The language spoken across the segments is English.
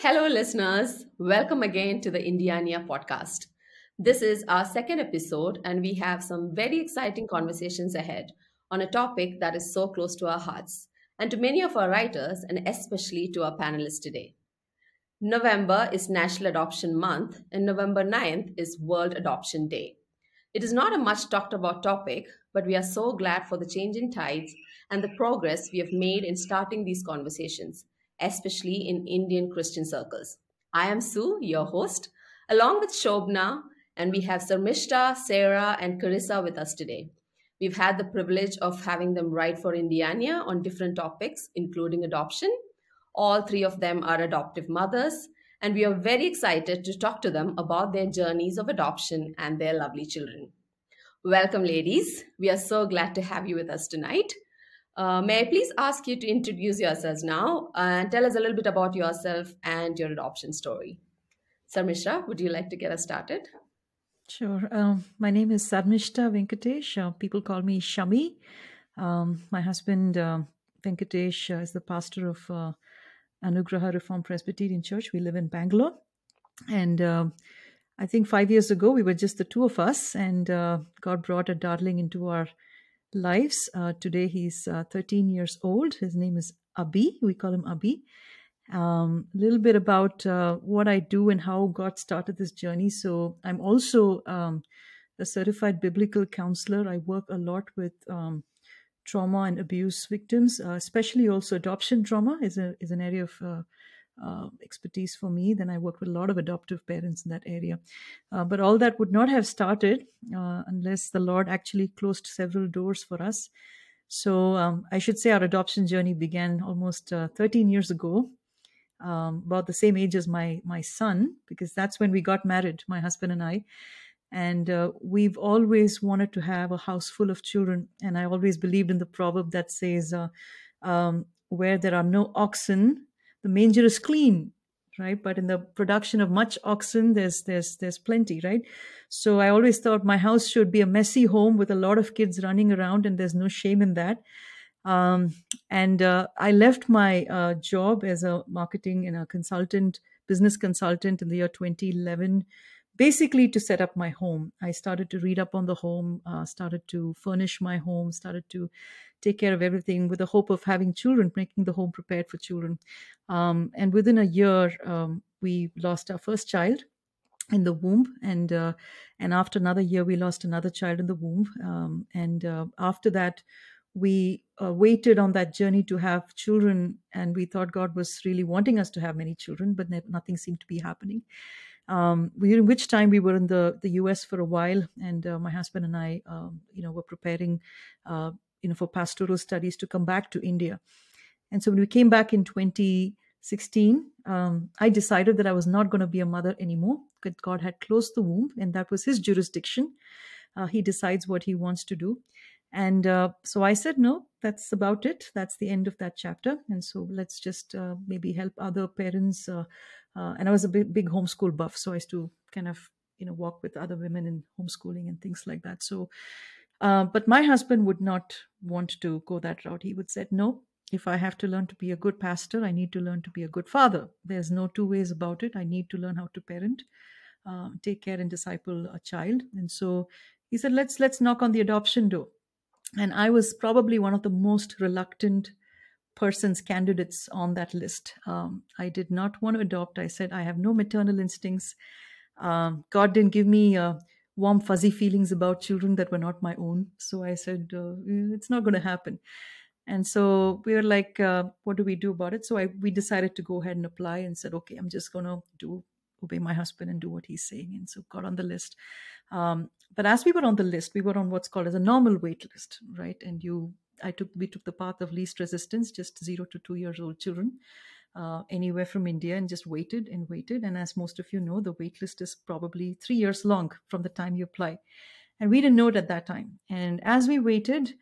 Hello, listeners. Welcome again to the Indiania podcast. This is our second episode, and we have some very exciting conversations ahead on a topic that is so close to our hearts and to many of our writers, and especially to our panelists today. November is National Adoption Month, and November 9th is World Adoption Day. It is not a much talked about topic, but we are so glad for the changing tides and the progress we have made in starting these conversations, especially in Indian Christian circles. I am Sue, your host, along with Shobna, and we have Sarmishta, Sarah, and Carissa with us today. We've had the privilege of having them write for Indiana on different topics, including adoption. All three of them are adoptive mothers, and we are very excited to talk to them about their journeys of adoption and their lovely children. Welcome, ladies. We are so glad to have you with us tonight. May I please ask you to introduce yourselves now and tell us a little bit about yourself and your adoption story? Sarmishra, would you like to get us started? Sure. My name is Sadmishta Venkatesh. People call me Shami. My husband, Venkatesh, is the pastor of Anugraha Reform Presbyterian Church. We live in Bangalore. And I think 5 years ago, we were just the two of us, and God brought a darling into our lives. Today, he's 13 years old. His name is Abi. We call him Abi. A little bit about what I do and how God started this journey. So, I'm also a certified biblical counselor. I work a lot with trauma and abuse victims, especially also adoption trauma is an area of expertise for me. Then I work with a lot of adoptive parents in that area. But all that would not have started unless the Lord actually closed several doors for us. So I should say our adoption journey began almost 13 years ago, about the same age as my son, because that's when we got married, my husband and I. And we've always wanted to have a house full of children. And I always believed in the proverb that says, where there are no oxen, the manger is clean, right? But in the production of much oxen, there's plenty, right? So I always thought my house should be a messy home with a lot of kids running around, and there's no shame in that. Um, and I left my job as a marketing and a consultant, business consultant in the year 2011, basically to set up my home. I started to read up on the home, started to furnish my home, started to take care of everything with the hope of having children, making the home prepared for children. And within a year, we lost our first child in the womb, and after another year we lost another child in the womb, and after that we waited on that journey to have children, and we thought God was really wanting us to have many children, but nothing seemed to be happening. During which time we were in the US for a while, and my husband and I were preparing for pastoral studies to come back to India. And so when we came back in 2016, I decided that I was not going to be a mother anymore, because God had closed the womb, and that was his jurisdiction. He decides what he wants to do. And so I said, no, that's about it. That's the end of that chapter. And so let's just maybe help other parents. And I was a big homeschool buff, so I used to kind of walk with other women in homeschooling and things like that. So, but my husband would not want to go that route. He would say, no, if I have to learn to be a good pastor, I need to learn to be a good father. There's no two ways about it. I need to learn how to parent, take care and disciple a child. And so he said, let's knock on the adoption door. And I was probably one of the most reluctant candidates on that list. I did not want to adopt. I said, I have no maternal instincts. God didn't give me warm, fuzzy feelings about children that were not my own. So I said, it's not going to happen. And so we were like, what do we do about it? So we decided to go ahead and apply, and said, okay, I'm just going to obey my husband and do what he's saying. And so got on the list. But as we were on the list, we were on what's called as a normal wait list, right? And we took the path of least resistance, just 0 to 2 years old children, anywhere from India, and just waited and waited. And as most of you know, the wait list is probably 3 years long from the time you apply. And we didn't know it at that time. And as we waited,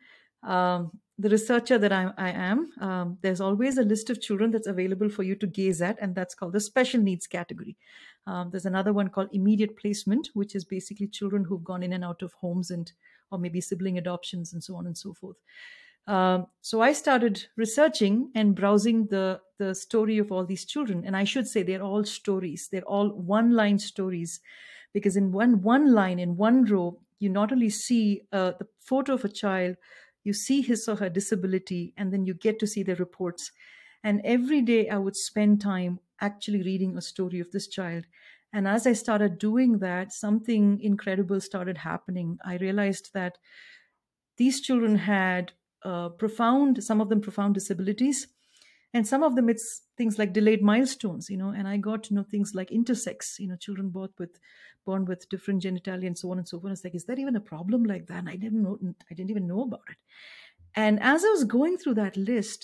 the researcher that I am, there's always a list of children that's available for you to gaze at, and that's called the special needs category. There's another one called immediate placement, which is basically children who've gone in and out of homes, or maybe sibling adoptions and so on and so forth. So I started researching and browsing the story of all these children, and I should say they're all stories. They're all one line stories, because in one line in one row, you not only see the photo of a child, you see his or her disability, and then you get to see their reports. And every day I would spend time actually reading a story of this child. And as I started doing that, something incredible started happening. I realized that these children had some of them profound disabilities, and some of them it's things like delayed milestones, and I got to know things like intersex, children born with different genitalia and so on and so forth. It's like, is there even a problem like that? And I didn't even know about it. And as I was going through that list,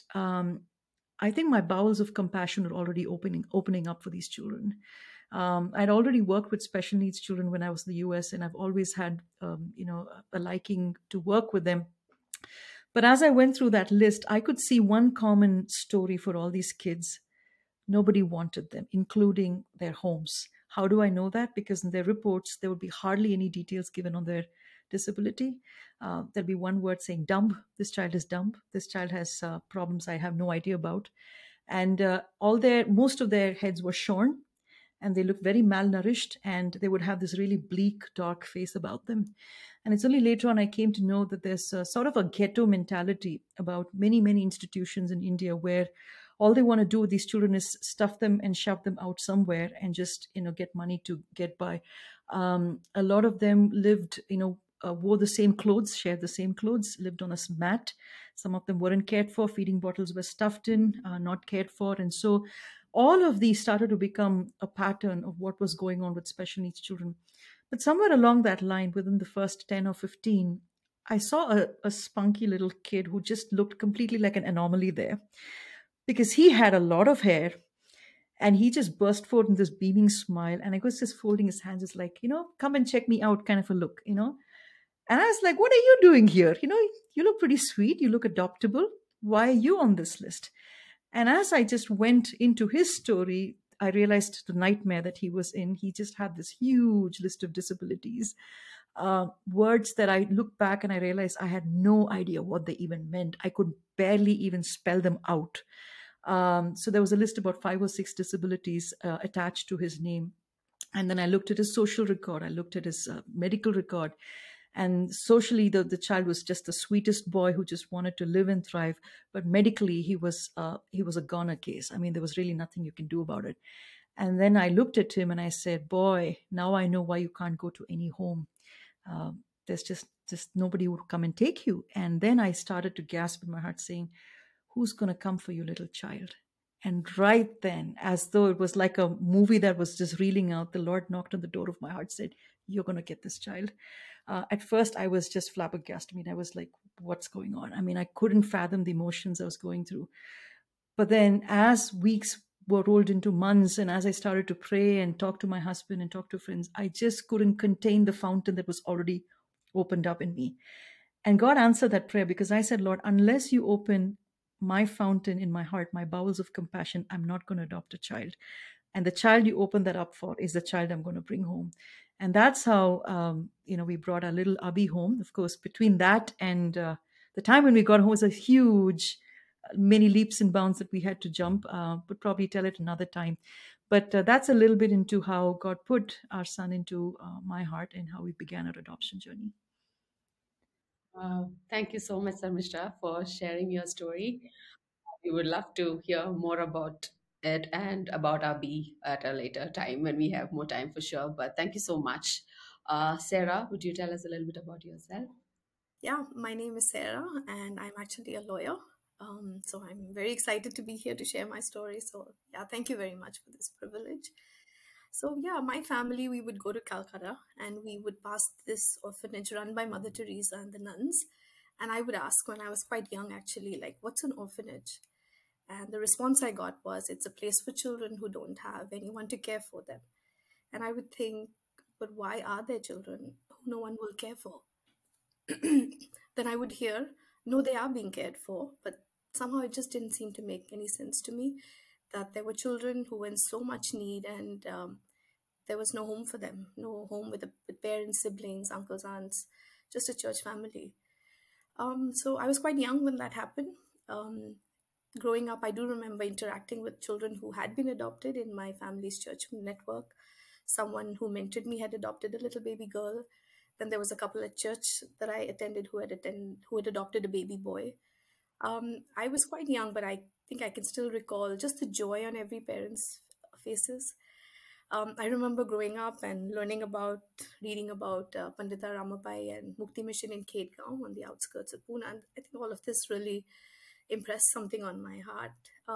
I think my bowels of compassion were already opening up for these children. I'd already worked with special needs children when I was in the US, and I've always had, a liking to work with them. But as I went through that list, I could see one common story for all these kids. Nobody wanted them, including their homes. How do I know that? Because in their reports, there would be hardly any details given on their disability. There'll be one word saying dumb. This child is dumb. This child has problems I have no idea about. And most of their heads were shorn, and they looked very malnourished, and they would have this really bleak, dark face about them. And it's only later on I came to know that there's a sort of a ghetto mentality about many, many institutions in India, where all they want to do with these children is stuff them and shove them out somewhere and just, get money to get by. A lot of them lived, wore the same clothes, shared the same clothes, lived on a mat. Some of them weren't cared for. Feeding bottles were stuffed in, not cared for. And so all of these started to become a pattern of what was going on with special needs children. But somewhere along that line, within the first 10 or 15, I saw a spunky little kid who just looked completely like an anomaly there, because he had a lot of hair, and he just burst forth in this beaming smile. And I was just folding his hands, just like, come and check me out kind of a look. And I was like, what are you doing here? You look pretty sweet. You look adoptable. Why are you on this list? And as I just went into his story, I realized the nightmare that he was in. He just had this huge list of disabilities, words that I look back and I realized I had no idea what they even meant. I could barely even spell them out. So there was a list about 5 or 6 disabilities attached to his name. And then I looked at his social record, I looked at his medical record. And socially, the child was just the sweetest boy who just wanted to live and thrive. But medically, he was a goner case. I mean, there was really nothing you can do about it. And then I looked at him and I said, "Boy, now I know why you can't go to any home. There's just nobody would come and take you." And then I started to gasp in my heart, saying, "Who's going to come for you, little child?" And right then, as though it was like a movie that was just reeling out, the Lord knocked on the door of my heart, said, "You're going to get this child." At first, I was just flabbergasted. I mean, I was like, what's going on? I mean, I couldn't fathom the emotions I was going through. But then, as weeks were rolled into months, and as I started to pray and talk to my husband and talk to friends, I just couldn't contain the fountain that was already opened up in me. And God answered that prayer, because I said, "Lord, unless you open my fountain in my heart, my bowels of compassion, I'm not going to adopt a child. And the child you open that up for is the child I'm going to bring home." And that's how, we brought our little Abhi home. Of course, between that and the time when we got home was a huge, many leaps and bounds that we had to jump. But probably tell it another time. But that's a little bit into how God put our son into my heart and how we began our adoption journey. Thank you so much, Sarmishta, for sharing your story. We would love to hear more about it and about our bee at a later time when we have more time for sure. But thank you so much. Sarah, would you tell us a little bit about yourself? Yeah, my name is Sarah, and I'm actually a lawyer. So I'm very excited to be here to share my story. So, yeah, thank you very much for this privilege. So, yeah, my family, we would go to Calcutta and we would pass this orphanage run by Mother Teresa and the nuns. And I would ask when I was quite young, actually, like, what's an orphanage? And the response I got was, it's a place for children who don't have anyone to care for them. And I would think, but why are there children who no one will care for? Then I would hear, no, they are being cared for, but somehow it just didn't seem to make any sense to me that there were children who were in so much need, and there was no home for them, no home with parents, siblings, uncles, aunts, just a church family. So I was quite young when that happened. Um, Growing up, I do remember interacting with children who had been adopted in my family's church network. Someone who mentored me had adopted a little baby girl. Then there was a couple at church that I attended who had adopted a baby boy. I was quite young, but I think I can still recall just the joy on every parent's faces. I remember growing up and reading about Pandita Ramabai and Mukti Mission in Khetgaon on the outskirts of Pune. And I think all of this really impressed something on my heart.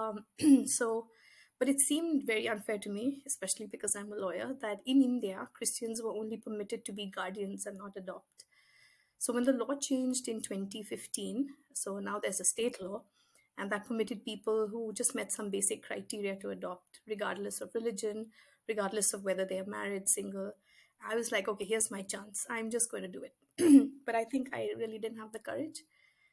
But it seemed very unfair to me, especially because I'm a lawyer, that in India, Christians were only permitted to be guardians and not adopt. So when the law changed in 2015, so now there's a state law, and that permitted people who just met some basic criteria to adopt, regardless of religion, regardless of whether they are married, single. I was like, okay, here's my chance. I'm just going to do it. But I think I really didn't have the courage.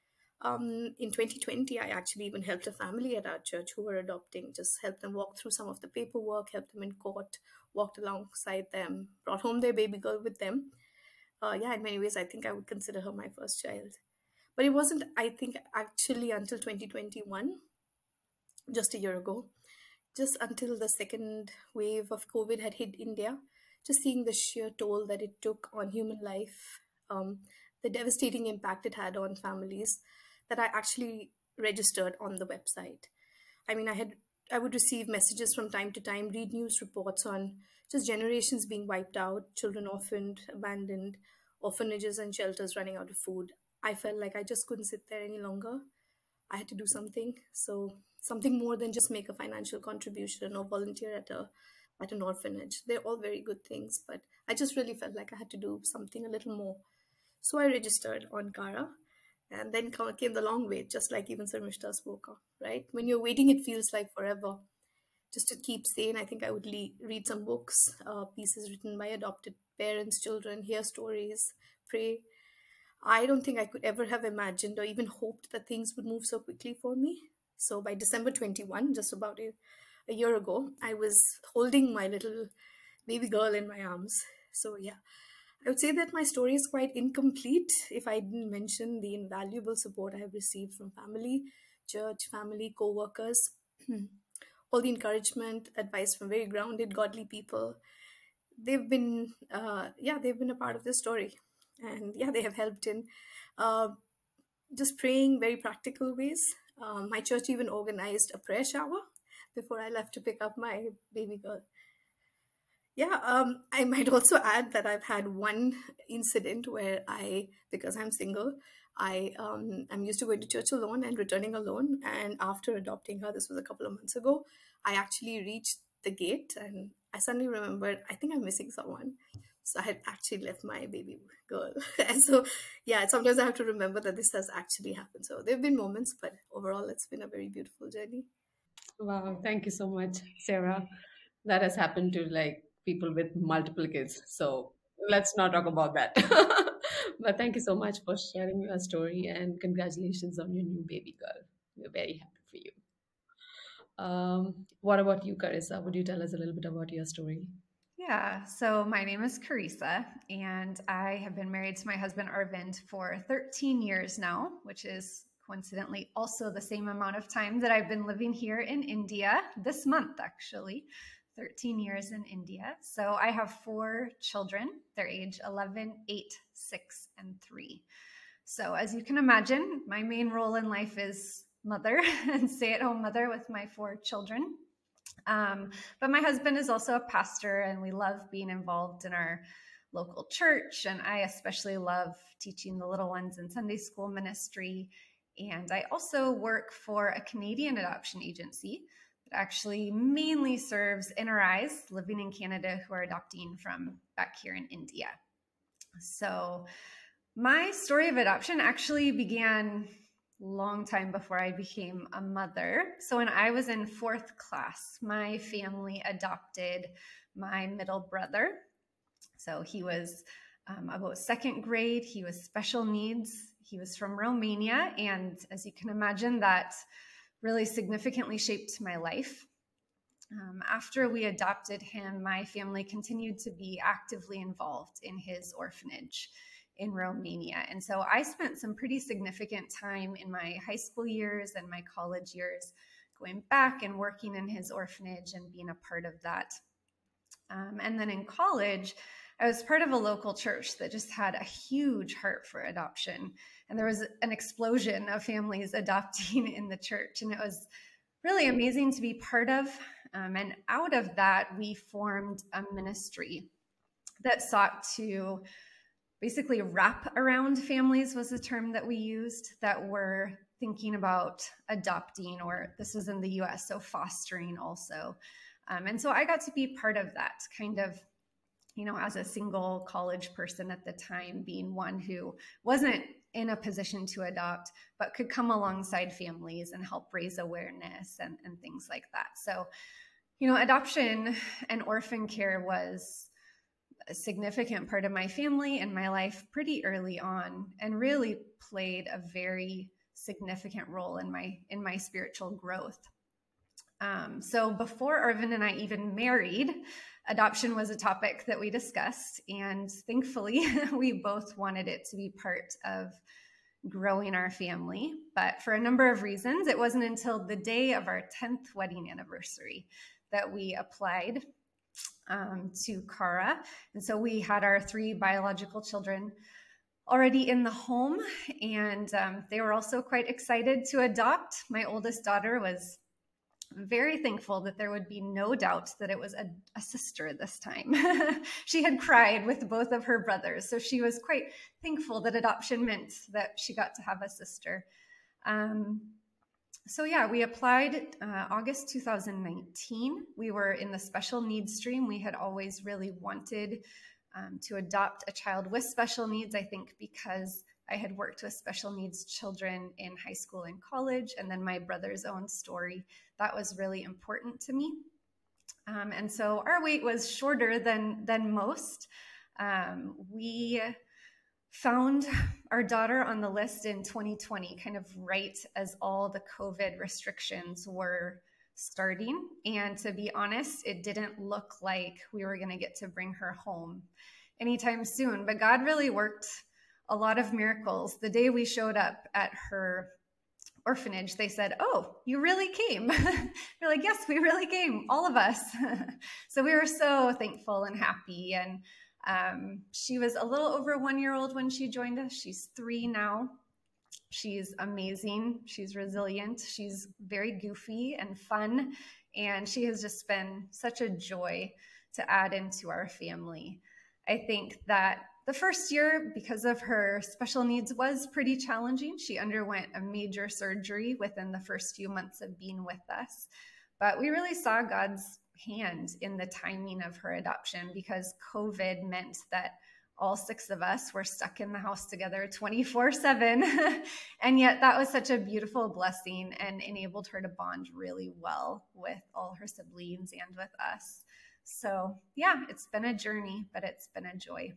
In 2020, I actually even helped a family at our church who were adopting, just helped them walk through some of the paperwork, helped them in court, walked alongside them, brought home their baby girl with them. Yeah, in many ways, I think I would consider her my first child. But it wasn't, I think, actually until 2021, just a year ago, just until the second wave of COVID had hit India, just seeing the sheer toll that it took on human life, the devastating impact it had on families, that I actually registered on the website. I mean, I would receive messages from time to time, read news reports on just generations being wiped out, children orphaned, abandoned, orphanages and shelters running out of food. I felt like I just couldn't sit there any longer. I had to do something. So something more than just make a financial contribution or volunteer at an orphanage. They're all very good things, but I just really felt like I had to do something a little more. So I registered on Kara, and then came the long wait, just like even Sarmishta spoke of, right? When you're waiting, it feels like forever. Just to keep sane, I think I would read some books, pieces written by adopted parents, children, hear stories, pray. I don't think I could ever have imagined or even hoped that things would move so quickly for me. So by December 21, just about a year ago, I was holding my little baby girl in my arms. So yeah, I would say that my story is quite incomplete if I didn't mention the invaluable support I have received from family, church, family, co workers, all the encouragement, advice from very grounded, godly people. They've been a part of this story. And yeah, they have helped in uh, just praying very practical ways. My church even organized a prayer shower before I left to pick up my baby girl. Yeah, I might also add that I've had one incident where because I'm single, I'm used to going to church alone and returning alone. And after adopting her, this was a couple of months ago, I actually reached the gate and I suddenly remembered, I think I'm missing someone. So I had actually left my baby girl. And so, yeah, sometimes I have to remember that this has actually happened. So there have been moments, but overall, it's been a very beautiful journey. Wow, thank you so much, Sarah. That has happened to like people with multiple kids. So let's not talk about that. But thank you so much for sharing your story and congratulations on your new baby girl. We're very happy for you. What about you, Carissa? Would you tell us a little bit about your story? Yeah, so my name is Carissa, and I have been married to my husband Arvind for 13 years now, which is coincidentally also the same amount of time that I've been living here in India this month, actually. 13 years in India. So I have 4 children. They're age 11, 8, 6, and 3. So as you can imagine, my main role in life is mother and stay-at-home mother with my 4 children. But my husband is also a pastor, and we love being involved in our local church. And I especially love teaching the little ones in Sunday school ministry. And I also work for a Canadian adoption agency that actually mainly serves NRIs living in Canada who are adopting from back here in India. So my story of adoption actually began long time before I became a mother. So when I was in 4th class, my family adopted my middle brother. So he was about 2nd grade. He was special needs. He was from Romania. And as you can imagine, that really significantly shaped my life. After we adopted him, my family continued to be actively involved in his orphanage in Romania. And so I spent some pretty significant time in my high school years and my college years going back and working in his orphanage and being a part of that. And then in college, I was part of a local church that just had a huge heart for adoption. And there was an explosion of families adopting in the church. And it was really amazing to be part of. And out of that, we formed a ministry that sought to basically wrap around families, was the term that we used, that were thinking about adopting, or this was in the US, so fostering also. And so I got to be part of that, kind of, as a single college person at the time, being one who wasn't in a position to adopt, but could come alongside families and help raise awareness and things like that. So, adoption and orphan care was a significant part of my family and my life pretty early on, and really played a very significant role in my spiritual growth. So before Arvind and I even married, adoption was a topic that we discussed, and thankfully we both wanted it to be part of growing our family. But for a number of reasons, it wasn't until the day of our 10th wedding anniversary that we applied to CARA. And so we had our 3 biological children already in the home, and they were also quite excited to adopt. My oldest daughter was very thankful that there would be no doubt that it was a sister this time. She had cried with both of her brothers, so she was quite thankful that adoption meant that she got to have a sister. So yeah, we applied August 2019. We were in the special needs stream. We had always really wanted to adopt a child with special needs, I think because I had worked with special needs children in high school and college, and then my brother's own story. That was really important to me. And so our wait was shorter than most. We found our daughter on the list in 2020, kind of right as all the COVID restrictions were starting. And to be honest, it didn't look like we were going to get to bring her home anytime soon. But God really worked a lot of miracles. The day we showed up at her orphanage, they said, "Oh, you really came." We're like, "Yes, we really came, all of us." So we were so thankful and happy. And she was a little over 1 year old when she joined us. She's 3 now. She's amazing. She's resilient. She's very goofy and fun. And she has just been such a joy to add into our family. I think that the first year, because of her special needs, was pretty challenging. She underwent a major surgery within the first few months of being with us. But we really saw God's hand in the timing of her adoption, because COVID meant that all 6 of us were stuck in the house together 24/7. And yet that was such a beautiful blessing and enabled her to bond really well with all her siblings and with us. So yeah, it's been a journey, but it's been a joy.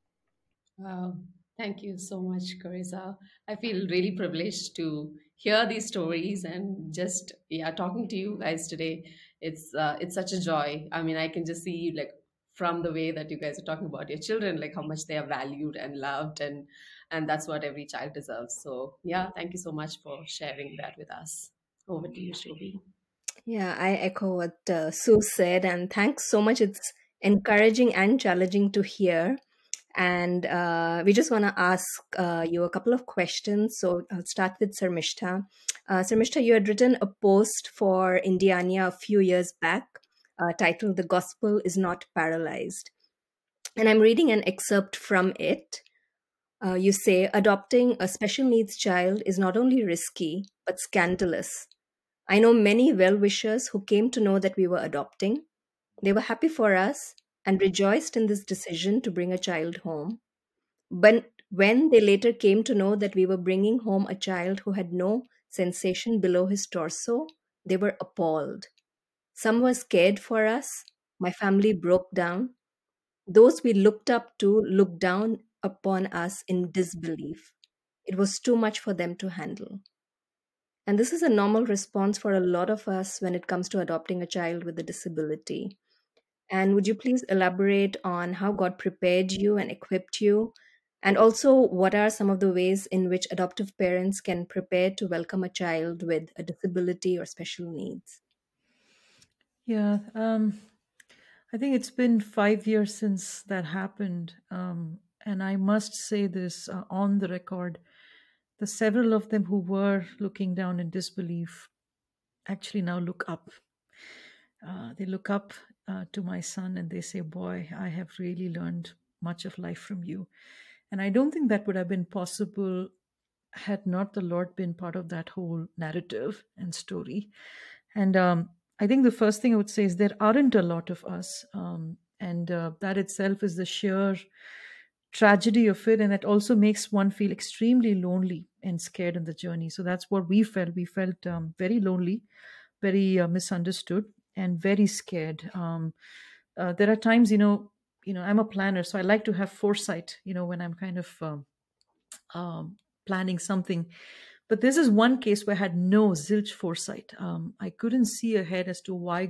Wow. Thank you so much, Carissa. I feel really privileged to hear these stories, and just talking to you guys today. It's such a joy. I mean, I can just see, like, from the way that you guys are talking about your children, like how much they are valued and loved, and that's what every child deserves. So yeah, thank you so much for sharing that with us. Over to you, Shobhi. Yeah, I echo what Sue said, and thanks so much. It's encouraging and challenging to hear. And we just want to ask you a couple of questions. So I'll start with Sarmishta. Sarmishta, you had written a post for Indiana a few years back titled "The Gospel is Not Paralyzed." And I'm reading an excerpt from it. You say, adopting a special needs child is not only risky, but scandalous. I know many well-wishers who came to know that we were adopting. They were happy for us and rejoiced in this decision to bring a child home. But when they later came to know that we were bringing home a child who had no sensation below his torso, they were appalled. Some were scared for us. My family broke down. Those we looked up to looked down upon us in disbelief. It was too much for them to handle. And this is a normal response for a lot of us when it comes to adopting a child with a disability. And would you please elaborate on how God prepared you and equipped you, And also, what are some of the ways in which adoptive parents can prepare to welcome a child with a disability or special needs? Yeah, I think it's been 5 years since that happened. And I must say this on the record: the several of them who were looking down in disbelief actually now look up. They look up to my son and they say, "Boy, I have really learned much of life from you." And I don't think that would have been possible had not the Lord been part of that whole narrative and story. And I think the first thing I would say is there aren't a lot of us. And that itself is the sheer tragedy of it. And that also makes one feel extremely lonely and scared in the journey. So that's what we felt. We felt very lonely, very misunderstood, and very scared. There are times, I'm a planner, so I like to have foresight, when I'm kind of planning something. But this is one case where I had no zilch foresight. I couldn't see ahead as to why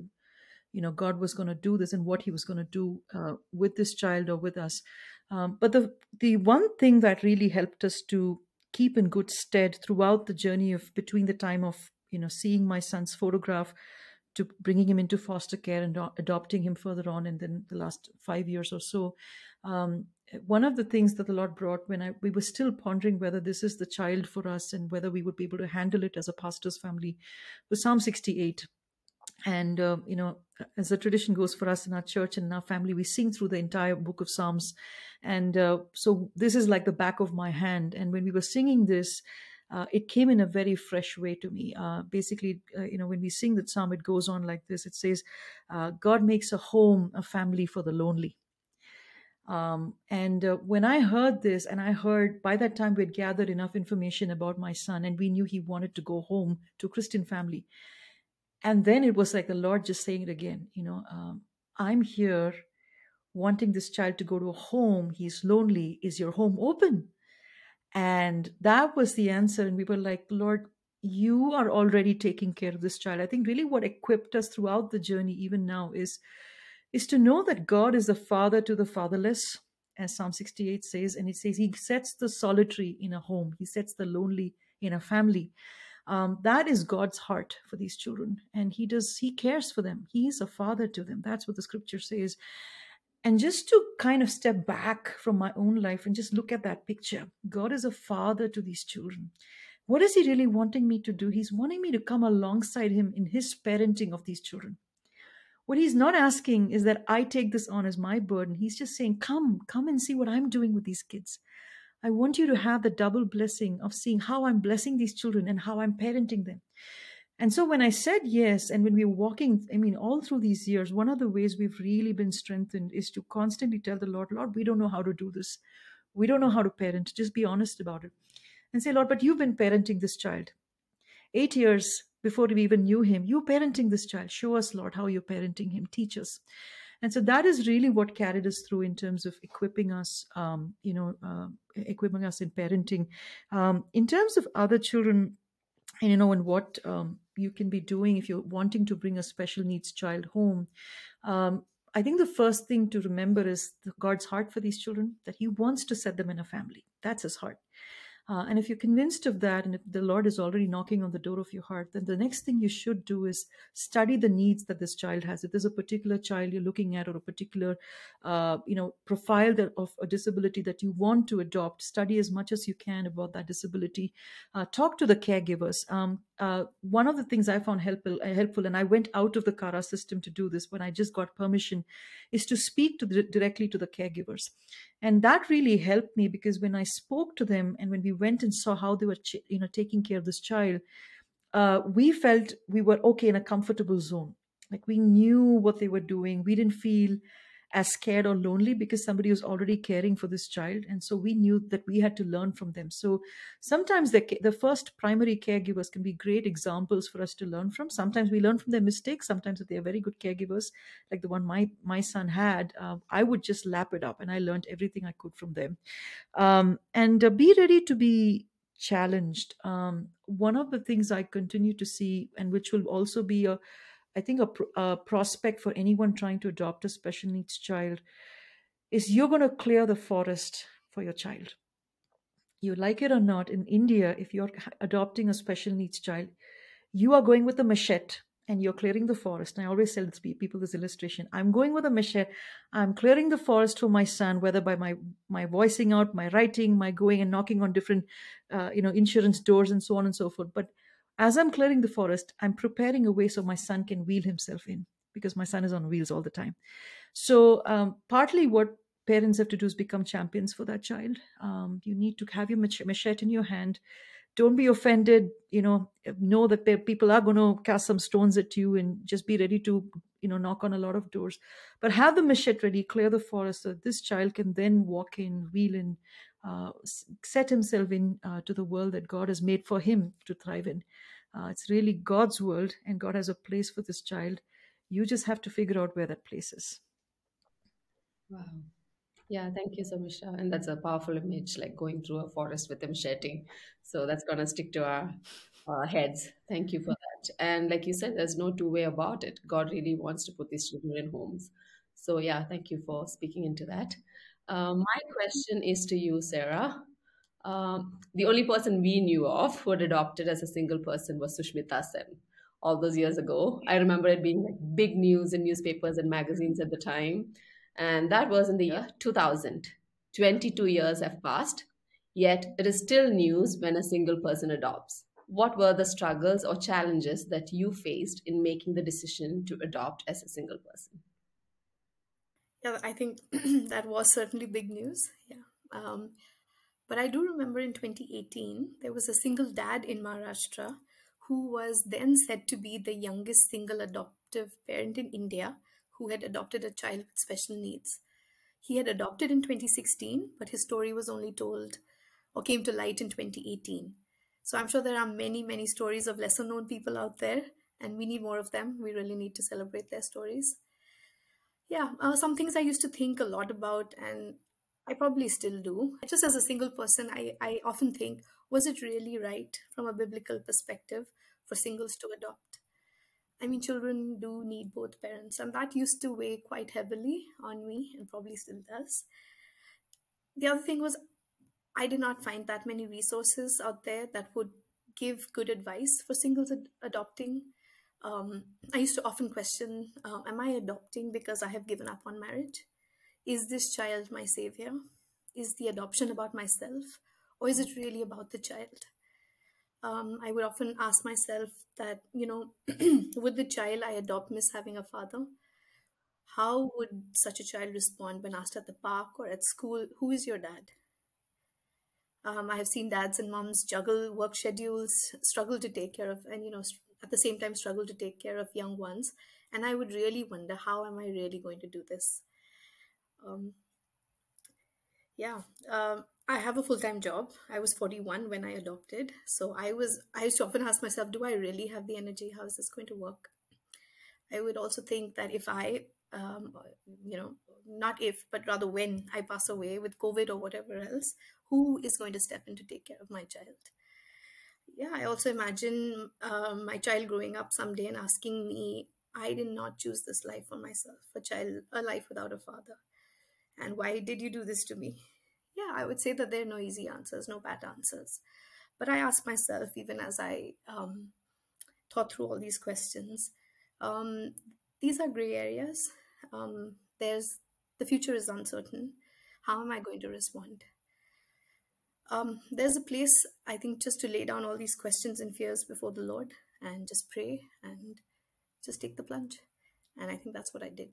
God was going to do this and what He was going to do with this child or with us. But the one thing that really helped us to keep in good stead throughout the journey of between the time of seeing my son's photograph to bringing him into foster care and adopting him further on, and then the last 5 years or so. One of the things that the Lord brought when we were still pondering whether this is the child for us and whether we would be able to handle it as a pastor's family was Psalm 68. And as the tradition goes for us in our church and in our family, we sing through the entire book of Psalms. And so this is like the back of my hand. And when we were singing this, it came in a very fresh way to me. Basically, when we sing that psalm, it goes on like this. It says, God makes a home, a family for the lonely. And when I heard this, and I heard by that time we had gathered enough information about my son, and we knew he wanted to go home to a Christian family. And then it was like the Lord just saying it again, I'm here wanting this child to go to a home. He's lonely. Is your home open? And that was the answer. And we were like, Lord, you are already taking care of this child. I think really what equipped us throughout the journey, even now, is to know that God is the father to the fatherless, as Psalm 68 says. And it says He sets the solitary in a home. He sets the lonely in a family. That is God's heart for these children. And He cares for them. He is a father to them. That's what the scripture says. And just to kind of step back from my own life and just look at that picture, God is a father to these children. What is He really wanting me to do? He's wanting me to come alongside Him in His parenting of these children. What He's not asking is that I take this on as my burden. He's just saying, come and see what I'm doing with these kids. I want you to have the double blessing of seeing how I'm blessing these children and how I'm parenting them. And so when I said yes, and when we were walking, all through these years, one of the ways we've really been strengthened is to constantly tell the Lord, we don't know how to do this. We don't know how to parent. Just be honest about it. And say, Lord, but you've been parenting this child. 8 years before we even knew him, you're parenting this child. Show us, Lord, how you're parenting him. Teach us. And so that is really what carried us through in terms of equipping us, equipping us in parenting. In terms of other children, and what you can be doing if you're wanting to bring a special needs child home. I think the first thing to remember is God's heart for these children, that He wants to set them in a family. That's His heart. And if you're convinced of that, and if the Lord is already knocking on the door of your heart, then the next thing you should do is study the needs that this child has. If there's a particular child you're looking at, or a particular, profile of a disability that you want to adopt, study as much as you can about that disability. Talk to the caregivers. One of the things I found helpful, and I went out of the CARA system to do this when I just got permission, is to speak directly to the caregivers. And that really helped me, because when I spoke to them and when we went and saw how they were taking care of this child, we felt we were okay in a comfortable zone. Like we knew what they were doing. We didn't feel as scared or lonely because somebody was already caring for this child. And so we knew that we had to learn from them. So sometimes the first primary caregivers can be great examples for us to learn from. Sometimes we learn from their mistakes. Sometimes if they are very good caregivers, like the one my son had, I would just lap it up, and I learned everything I could from them. And be ready to be challenged. One of the things I continue to see, and which will also be a prospect for anyone trying to adopt a special needs child, is you're going to clear the forest for your child. You like it or not, in India, if you're adopting a special needs child, you are going with a machete and you're clearing the forest. And I always tell people this illustration. I'm going with a machete. I'm clearing the forest for my son, whether by my voicing out, my writing, my going and knocking on different, insurance doors and so on and so forth. But as I'm clearing the forest, I'm preparing a way so my son can wheel himself in, because my son is on wheels all the time. So partly what parents have to do is become champions for that child. You need to have your machete in your hand. Don't be offended. Know that people are going to cast some stones at you, and just be ready to knock on a lot of doors. But have the machete ready, clear the forest, so this child can then walk in, wheel in, set himself in to the world that God has made for him to thrive in. It's really God's world, and God has a place for this child. You just have to figure out where that place is. Wow. Yeah, thank you, Samisha. And that's a powerful image, like going through a forest with him shedding. So that's going to stick to our heads. Thank you for that. And like you said, there's no two way about it. God really wants to put these children in homes. So yeah, thank you for speaking into that. My question is to you, Sarah. The only person we knew of who had adopted as a single person was Sushmita Sen all those years ago. I remember it being like big news in newspapers and magazines at the time. And that was in the year 2000. 22 years have passed, yet it is still news when a single person adopts. What were the struggles or challenges that you faced in making the decision to adopt as a single person? Yeah, I think that was certainly big news. Yeah. But I do remember in 2018, there was a single dad in Maharashtra who was then said to be the youngest single adoptive parent in India who had adopted a child with special needs. He had adopted in 2016, but his story was only told or came to light in 2018. So I'm sure there are many, many stories of lesser known people out there, and we need more of them. We really need to celebrate their stories. Yeah, some things I used to think a lot about, and I probably still do. Just as a single person, I often think, was it really right from a biblical perspective for singles to adopt? I mean, children do need both parents, and that used to weigh quite heavily on me and probably still does. The other thing was, I did not find that many resources out there that would give good advice for singles adopting. I used to often question, am I adopting because I have given up on marriage? Is this child my savior? Is the adoption about myself? Or is it really about the child? I would often ask myself that, would the child I adopt miss having a father? How would such a child respond when asked at the park or at school, who is your dad? I have seen dads and moms juggle work schedules, struggle to take care of, and at the same time struggle to take care of young ones. And I would really wonder, how am I really going to do this? Um, yeah, I have a full-time job. I was 41 when I adopted, so I used to often ask myself, do I really have the energy? How is this going to work? I would also think that if I, not if, but rather when I pass away with COVID or whatever else, who is going to step in to take care of my child? Yeah, I also imagine my child growing up someday and asking me, I did not choose this life for myself, a life without a father. And why did you do this to me? Yeah, I would say that there are no easy answers, no bad answers. But I ask myself, even as I thought through all these questions, um, these are gray areas. The future is uncertain. How am I going to respond? There's a place, I think, just to lay down all these questions and fears before the Lord and just pray and just take the plunge. And I think that's what I did.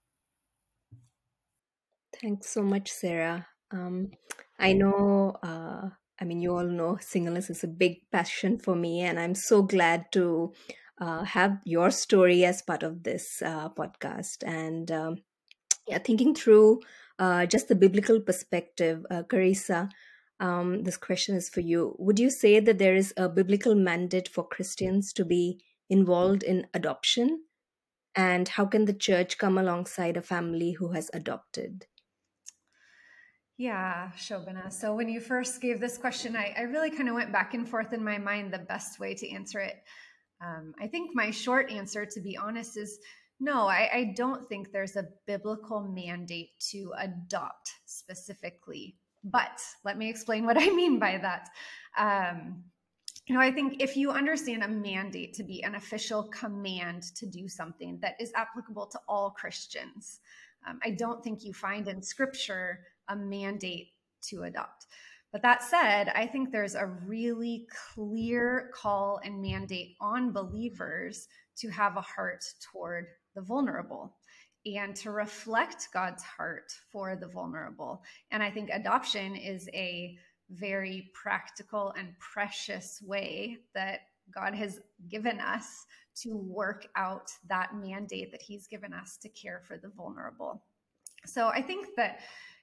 Thanks so much, Sarah. I know, you all know singleness is a big passion for me, and I'm so glad to have your story as part of this podcast. And thinking through just the biblical perspective, Carissa, this question is for you. Would you say that there is a biblical mandate for Christians to be involved in adoption? And how can the church come alongside a family who has adopted? Yeah, Shobana. So when you first gave this question, I really kind of went back and forth in my mind the best way to answer it. I think my short answer, to be honest, is no, I don't think there's a biblical mandate to adopt specifically. But let me explain what I mean by that. I think if you understand a mandate to be an official command to do something that is applicable to all Christians, I don't think you find in Scripture a mandate to adopt. But that said, I think there's a really clear call and mandate on believers to have a heart toward the vulnerable and to reflect God's heart for the vulnerable. And I think adoption is a very practical and precious way that God has given us to work out that mandate that he's given us to care for the vulnerable. So I think that,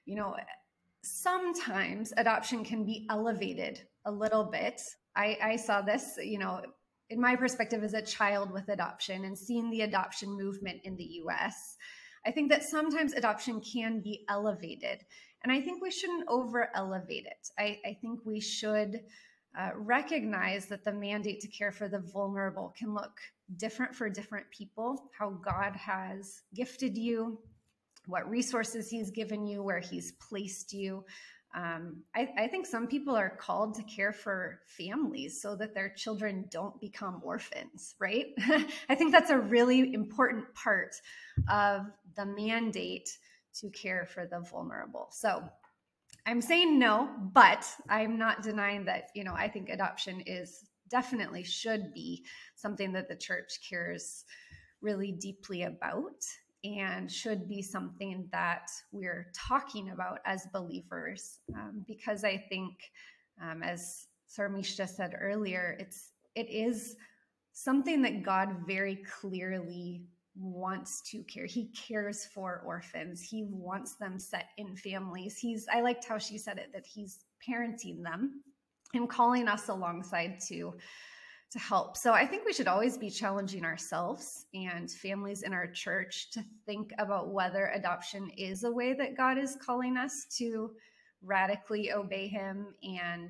sometimes adoption can be elevated a little bit. I saw this, in my perspective as a child with adoption and seeing the adoption movement in the US. I think that sometimes adoption can be elevated, and I think we shouldn't over elevate it. I think we should recognize that the mandate to care for the vulnerable can look different for different people, how God has gifted you, what resources he's given you, where he's placed you. I think some people are called to care for families so that their children don't become orphans, right? I think that's a really important part of the mandate to care for the vulnerable. So I'm saying no, but I'm not denying that, I think adoption is definitely should be something that the church cares really deeply about, and should be something that we're talking about as believers, because I think, as Sarmishta said earlier, it is something that God very clearly wants to care. He cares for orphans. He wants them set in families. I liked how she said it, that he's parenting them and calling us alongside to help. So I think we should always be challenging ourselves and families in our church to think about whether adoption is a way that God is calling us to radically obey him and,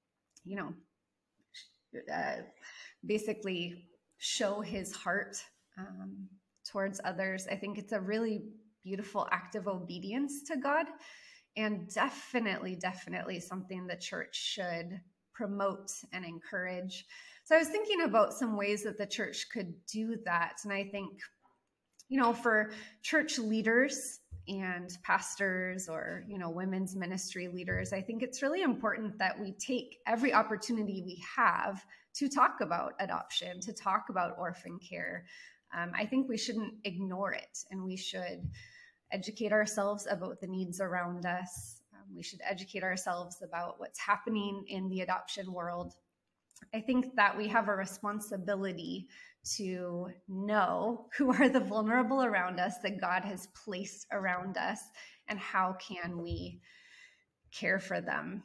basically show his heart towards others. I think it's a really beautiful act of obedience to God, and definitely something the church should promote and encourage. So I was thinking about some ways that the church could do that. And I think, for church leaders and pastors or, women's ministry leaders, I think it's really important that we take every opportunity we have to talk about adoption, to talk about orphan care. I think we shouldn't ignore it, and we should educate ourselves about the needs around us. We should educate ourselves about what's happening in the adoption world. I think that we have a responsibility to know who are the vulnerable around us that God has placed around us, and how can we care for them.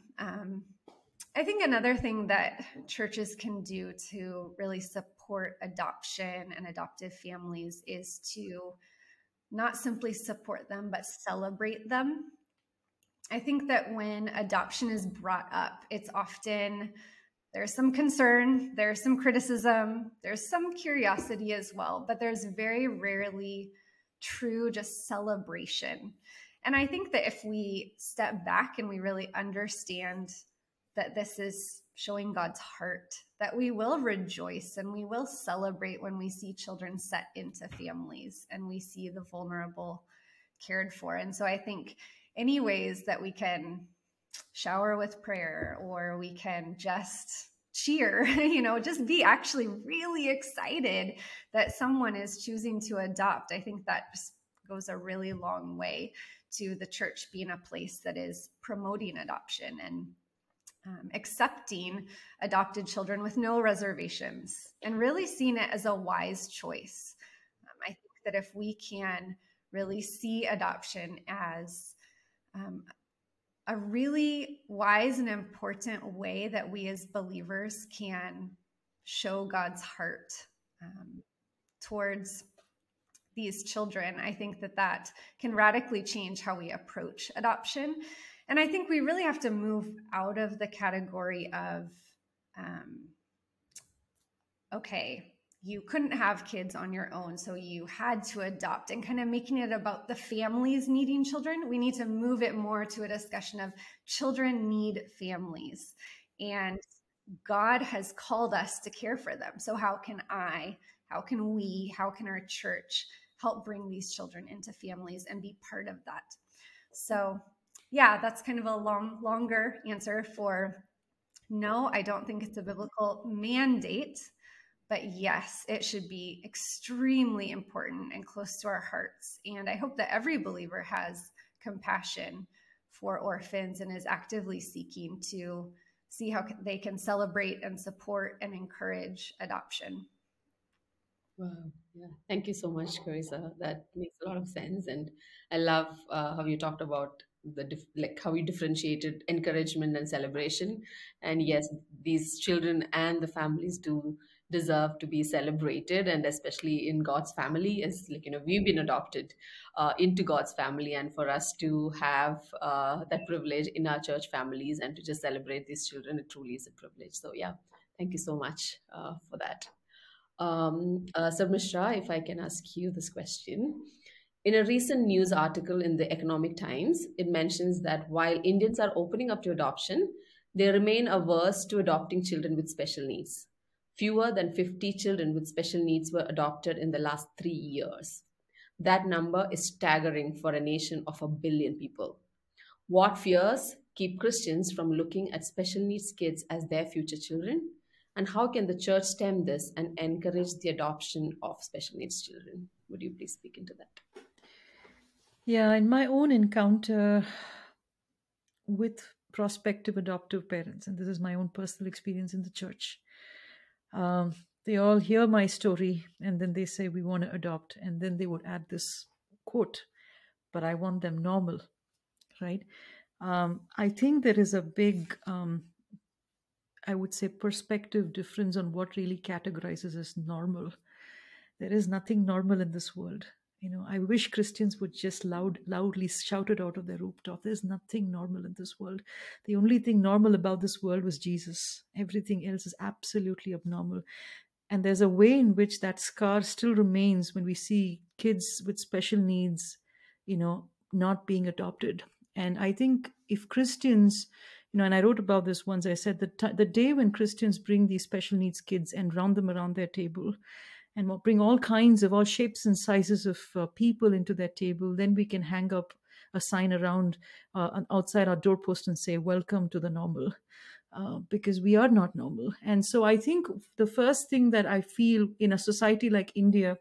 I think another thing that churches can do to really support adoption and adoptive families is to not simply support them, but celebrate them. I think that when adoption is brought up, it's often there's some concern, there's some criticism, there's some curiosity as well, but there's very rarely true just celebration. And I think that if we step back and we really understand that this is showing God's heart, that we will rejoice and we will celebrate when we see children set into families and we see the vulnerable cared for. And so I think any ways that we can shower with prayer, or we can just cheer, just be actually really excited that someone is choosing to adopt. I think that just goes a really long way to the church being a place that is promoting adoption and accepting adopted children with no reservations, and really seeing it as a wise choice. I think that if we can really see adoption as a really wise and important way that we as believers can show God's heart towards these children, I think that can radically change how we approach adoption. And I think we really have to move out of the category of, okay, you couldn't have kids on your own, so you had to adopt, and kind of making it about the families needing children. We need to move it more to a discussion of children need families, and God has called us to care for them. So how can we, how can our church help bring these children into families and be part of that? So yeah, that's kind of a longer answer for no, I don't think it's a biblical mandate. But yes, it should be extremely important and close to our hearts. And I hope that every believer has compassion for orphans and is actively seeking to see how they can celebrate and support and encourage adoption. Wow. Yeah. Thank you so much, Carissa. That makes a lot of sense. And I love how you talked about like how you differentiated encouragement and celebration. And yes, these children and the families do deserve to be celebrated, and especially in God's family, as like, we've been adopted into God's family, and for us to have that privilege in our church families and to just celebrate these children, it truly is a privilege. So yeah, thank you so much for that. Sir Mishra, if I can ask you this question. In a recent news article in the Economic Times, it mentions that while Indians are opening up to adoption, they remain averse to adopting children with special needs. Fewer than 50 children with special needs were adopted in the last 3 years. That number is staggering for a nation of 1 billion people. What fears keep Christians from looking at special needs kids as their future children? And how can the church stem this and encourage the adoption of special needs children? Would you please speak into that? Yeah, in my own encounter with prospective adoptive parents, and this is my own personal experience in the church, they all hear my story and then they say, we want to adopt. And then they would add this quote, but I want them normal, right? I think there is a big, I would say, perspective difference on what really categorizes as normal. There is nothing normal in this world. I wish Christians would just loudly shout it out of their rooftop. There's nothing normal in this world. The only thing normal about this world was Jesus. Everything else is absolutely abnormal. And there's a way in which that scar still remains when we see kids with special needs, not being adopted. And I think if Christians, and I wrote about this once, I said that the day when Christians bring these special needs kids and round them around their table, and bring all kinds of all shapes and sizes of people into that table, then we can hang up a sign around outside our doorpost and say, welcome to the normal, because we are not normal. And so I think the first thing that I feel in a society like India,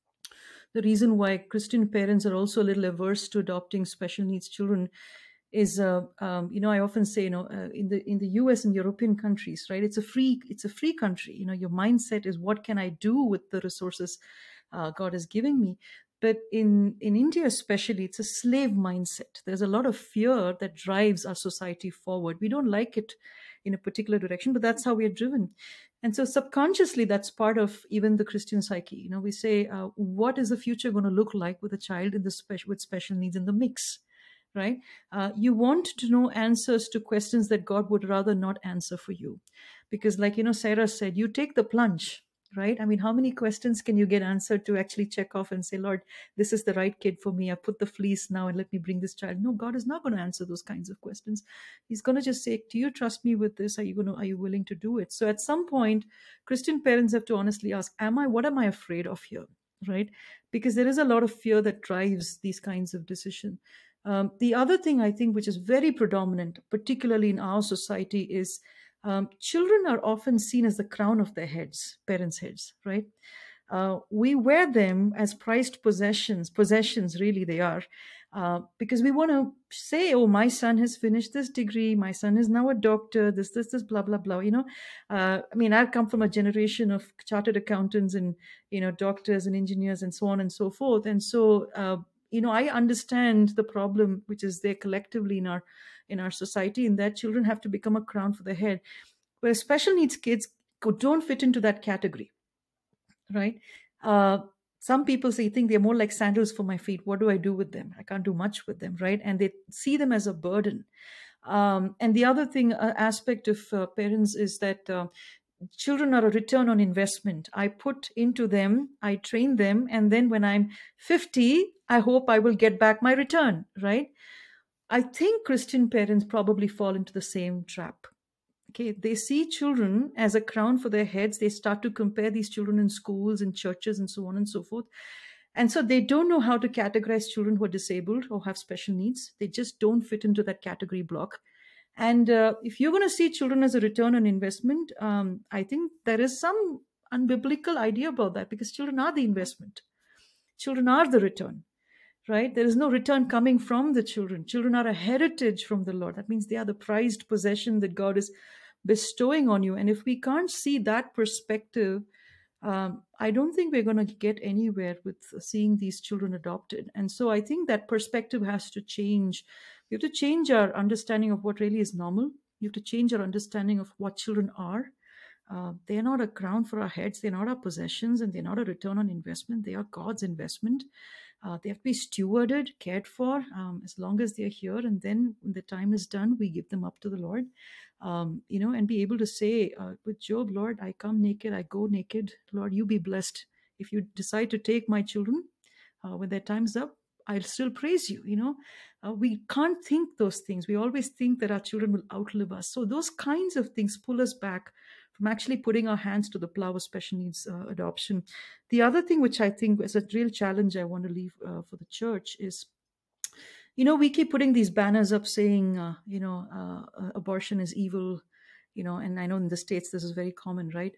the reason why Christian parents are also a little averse to adopting special needs children is, I often say, in the US and European countries, right? It's a free country. Your mindset is, what can I do with the resources God is giving me? But in India especially, it's a slave mindset. There's a lot of fear that drives our society forward. We don't like it in a particular direction, but that's how we are driven. And so subconsciously, that's part of even the Christian psyche. We say, what is the future going to look like with a child with special needs in the mix? Right? You want to know answers to questions that God would rather not answer for you. Because like, Sarah said, you take the plunge, right? I mean, how many questions can you get answered to actually check off and say, Lord, this is the right kid for me. I put the fleece now and let me bring this child. No, God is not going to answer those kinds of questions. He's going to just say, do you trust me with this? Are you willing to do it? So at some point, Christian parents have to honestly ask, what am I afraid of here? Right? Because there is a lot of fear that drives these kinds of decisions. The other thing I think, which is very predominant, particularly in our society, is children are often seen as the crown of their heads, parents' heads, right? We wear them as prized possessions really they are, because we want to say, oh, my son has finished this degree, my son is now a doctor, this, blah, blah, blah, I mean, I've come from a generation of chartered accountants and, doctors and engineers and so on and so forth. And so, I understand the problem which is there collectively in our society, in that children have to become a crown for their head, where special needs kids don't fit into that category, right? Some people think they're more like sandals for my feet. What do I do with them? I can't do much with them, right? And they see them as a burden. And the other thing, aspect of parents is that children are a return on investment. I put into them, I train them, and then when I'm 50, I hope I will get back my return, right? I think Christian parents probably fall into the same trap. Okay, they see children as a crown for their heads. They start to compare these children in schools and churches and so on and so forth. And so they don't know how to categorize children who are disabled or have special needs. They just don't fit into that category block. And if you're going to see children as a return on investment, I think there is some unbiblical idea about that, because children are the investment. Children are the return, right? There is no return coming from the children. Children are a heritage from the Lord. That means they are the prized possession that God is bestowing on you. And if we can't see that perspective, I don't think we're going to get anywhere with seeing these children adopted. And so I think that perspective has to change. We have to change our understanding of what really is normal. We have to change our understanding of what children are. They're not a crown for our heads. They're not our possessions, and they're not a return on investment. They are God's investment. They have to be stewarded, cared for, as long as they're here. And then when the time is done, we give them up to the Lord, and be able to say with Job, Lord, I come naked, I go naked. Lord, you be blessed. If you decide to take my children, when their time's up, I'll still praise you. We can't think those things. We always think that our children will outlive us. So those kinds of things pull us back from actually putting our hands to the plow of special needs adoption. The other thing which I think is a real challenge I want to leave for the church is, we keep putting these banners up saying, abortion is evil, and I know in the States this is very common, right?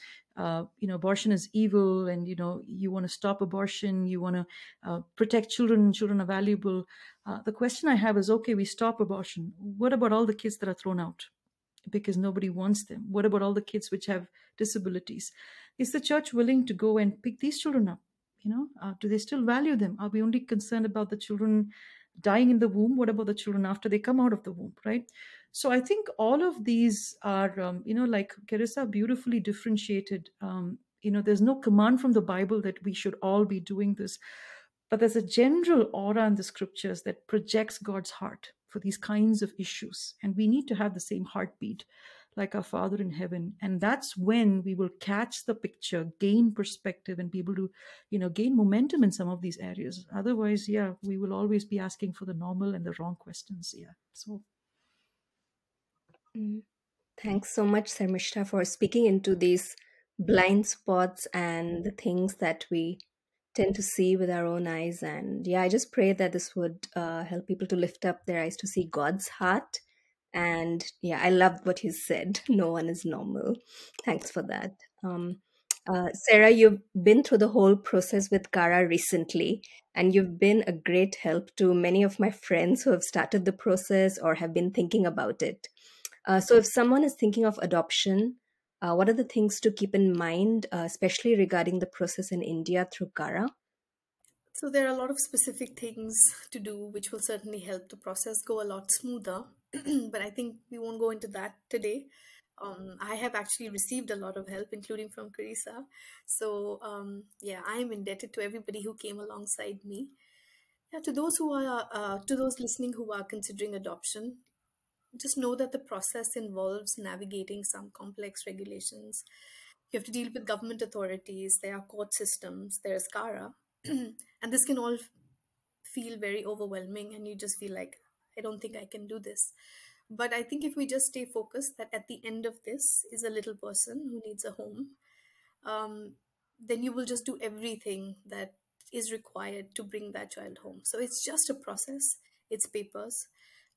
Abortion is evil, and, you want to stop abortion, you want to protect children, children are valuable. The question I have is, okay, we stop abortion. What about all the kids that are thrown out because nobody wants them? What about all the kids which have disabilities? Is the church willing to go and pick these children up? Do they still value them? Are we only concerned about the children dying in the womb? What about the children after they come out of the womb, right? So I think all of these are, like Carissa beautifully differentiated. There's no command from the Bible that we should all be doing this, but there's a general aura in the scriptures that projects God's heart for these kinds of issues. And we need to have the same heartbeat like our Father in heaven. And that's when we will catch the picture, gain perspective, and be able to, gain momentum in some of these areas. Otherwise, we will always be asking for the normal and the wrong questions. So. Thanks so much, Sarmishta, for speaking into these blind spots and the things that we tend to see with our own eyes. And I just pray that this would help people to lift up their eyes to see God's heart. And I loved what you said. No one is normal. Thanks for that. Sarah, you've been through the whole process with Kara recently, and you've been a great help to many of my friends who have started the process or have been thinking about it. So if someone is thinking of adoption, what are the things to keep in mind, especially regarding the process in India through Kara? So there are a lot of specific things to do, which will certainly help the process go a lot smoother. But I think we won't go into that today. I have actually received a lot of help, including from Carissa. So I am indebted to everybody who came alongside me. To those to those listening who are considering adoption, just know that the process involves navigating some complex regulations. You have to deal with government authorities, there are court systems, there's Kara, and this can all feel very overwhelming, and you just feel like, I don't think I can do this. But I think if we just stay focused that at the end of this is a little person who needs a home, then you will just do everything that is required to bring that child home. So it's just a process, it's papers.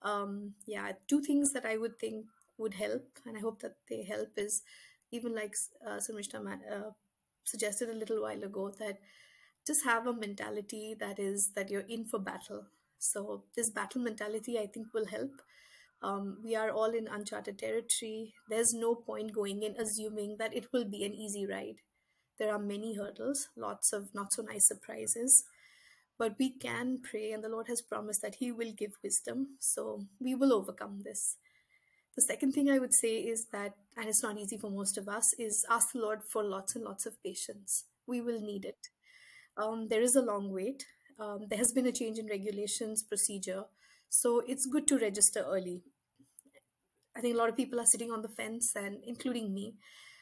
Two things that I would think would help, and I hope that they help, is even like Samishta suggested a little while ago, that just have a mentality that you're in for battle. So this battle mentality, I think, will help. We are all in uncharted territory. There's no point going in assuming that it will be an easy ride. There are many hurdles, lots of not so nice surprises, but we can pray, and the Lord has promised that He will give wisdom. So we will overcome this. The second thing I would say is that, and it's not easy for most of us, is ask the Lord for lots and lots of patience. We will need it. There is a long wait. There has been a change in regulations, procedure. So it's good to register early. I think a lot of people are sitting on the fence, and including me.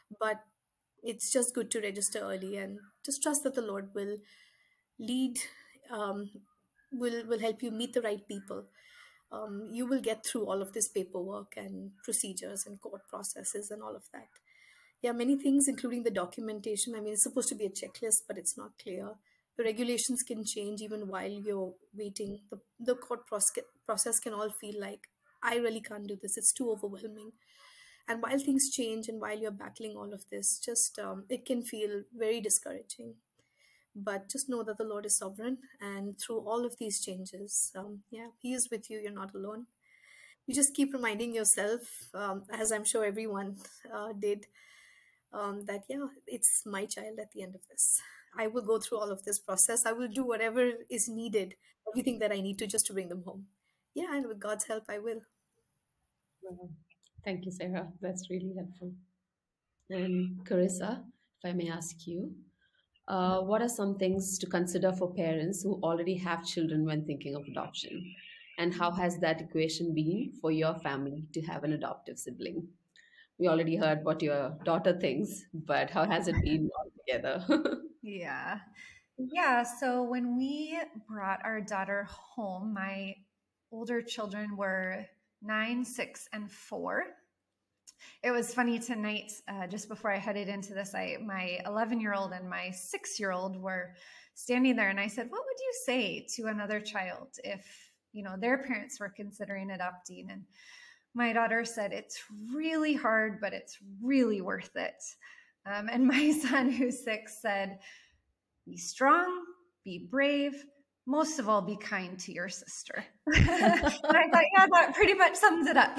But it's just good to register early and just trust that the Lord will lead, um, will help you meet the right people. You will get through all of this paperwork and procedures and court processes and all of that. Yeah, many things, including the documentation. I mean, it's supposed to be a checklist, but it's not clear. The regulations can change even while you're waiting. The process can all feel like, I really can't do this. It's too overwhelming. And while things change and while you're battling all of this, just it can feel very discouraging. But just know that the Lord is sovereign, and through all of these changes, yeah, He is with you. You're not alone. You just keep reminding yourself, as I'm sure everyone did, that yeah, it's my child at the end of this. I will go through all of this process. I will do whatever is needed, everything that I need to, just to bring them home. Yeah, and with God's help, I will. Wow. Thank you, Sarah. That's really helpful. And Carissa, if I may ask you, what are some things to consider for parents who already have children when thinking of adoption? And how has that equation been for your family to have an adoptive sibling? We already heard what your daughter thinks, but how has it been altogether? Yeah. Yeah. So when we brought our daughter home, my older children were 9, 6, and 4. It was funny tonight, just before I headed into this, my 11-year-old and my 6-year-old were standing there, and I said, what would you say to another child if, their parents were considering adopting? And my daughter said, it's really hard, but it's really worth it. And my son, who's 6, said, be strong, be brave, most of all, be kind to your sister. And I thought, yeah, that pretty much sums it up.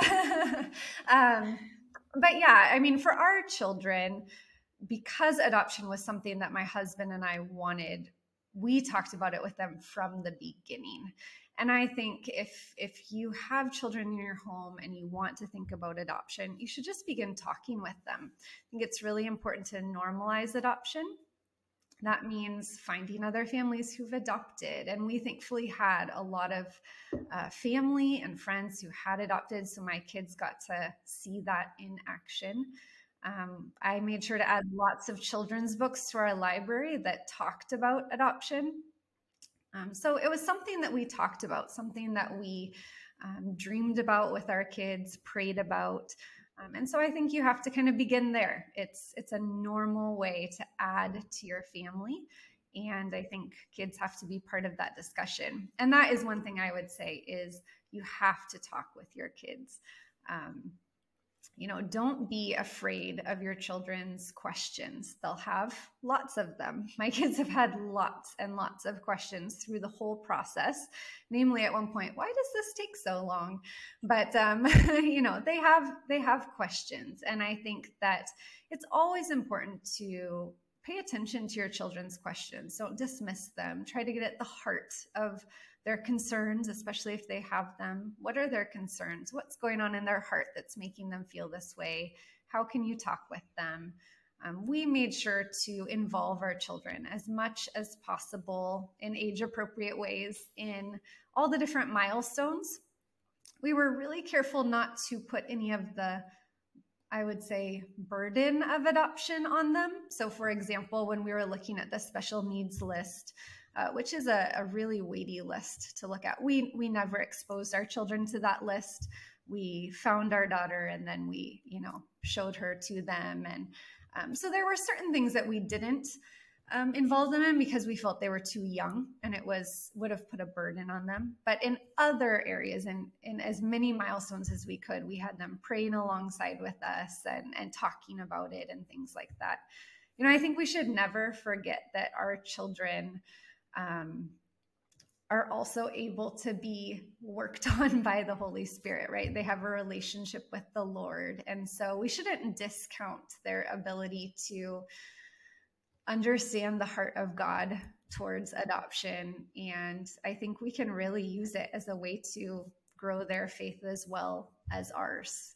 But yeah, I mean, for our children, because adoption was something that my husband and I wanted, we talked about it with them from the beginning. And I think if you have children in your home and you want to think about adoption, you should just begin talking with them. I think it's really important to normalize adoption. That means finding other families who've adopted. And we thankfully had a lot of family and friends who had adopted. So my kids got to see that in action. I made sure to add lots of children's books to our library that talked about adoption. So it was something that we talked about, something that we dreamed about with our kids, prayed about. And so I think you have to kind of begin there. It's a normal way to add to your family. And I think kids have to be part of that discussion. And that is one thing I would say is you have to talk with your kids. Don't be afraid of your children's questions. They'll have lots of them. My kids have had lots and lots of questions through the whole process. Namely, at one point, why does this take so long? But they have questions, and I think that it's always important to pay attention to your children's questions. Don't dismiss them. Try to get at the heart of their concerns, especially if they have them. What are their concerns? What's going on in their heart that's making them feel this way? How can you talk with them? We made sure to involve our children as much as possible in age-appropriate ways in all the different milestones. We were really careful not to put any of the, I would say, burden of adoption on them. So for example, when we were looking at the special needs list, which is a really weighty list to look at. We never exposed our children to that list. We found our daughter and then we, showed her to them. And so there were certain things that we didn't involve them in because we felt they were too young and it would have put a burden on them. But in other areas, in as many milestones as we could, we had them praying alongside with us and talking about it and things like that. I think we should never forget that our children are also able to be worked on by the Holy Spirit, right? They have a relationship with the Lord. And so we shouldn't discount their ability to understand the heart of God towards adoption. And I think we can really use it as a way to grow their faith as well as ours,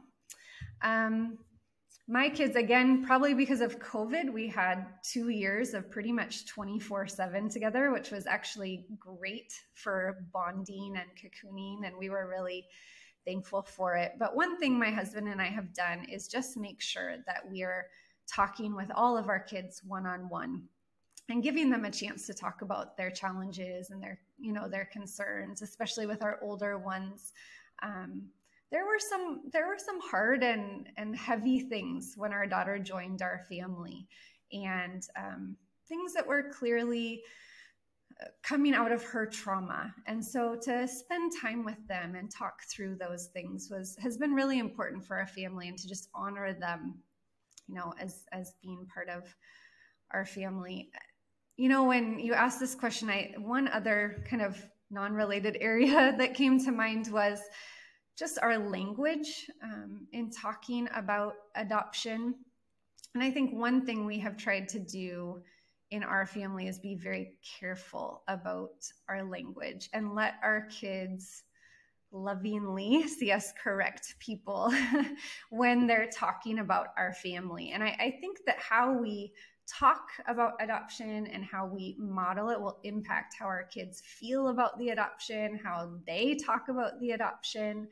My kids, again, probably because of COVID, we had 2 years of pretty much 24/7 together, which was actually great for bonding and cocooning, and we were really thankful for it. But one thing my husband and I have done is just make sure that we're talking with all of our kids one-on-one and giving them a chance to talk about their challenges and their concerns, especially with our older ones. There were some hard and heavy things when our daughter joined our family, and things that were clearly coming out of her trauma. And so to spend time with them and talk through those things has been really important for our family, and to just honor them, as being part of our family. When you asked this question, one other kind of non-related area that came to mind was just our language in talking about adoption. And I think one thing we have tried to do in our family is be very careful about our language and let our kids lovingly see us correct people when they're talking about our family. And I think that how we talk about adoption and how we model it will impact how our kids feel about the adoption, how they talk about the adoption.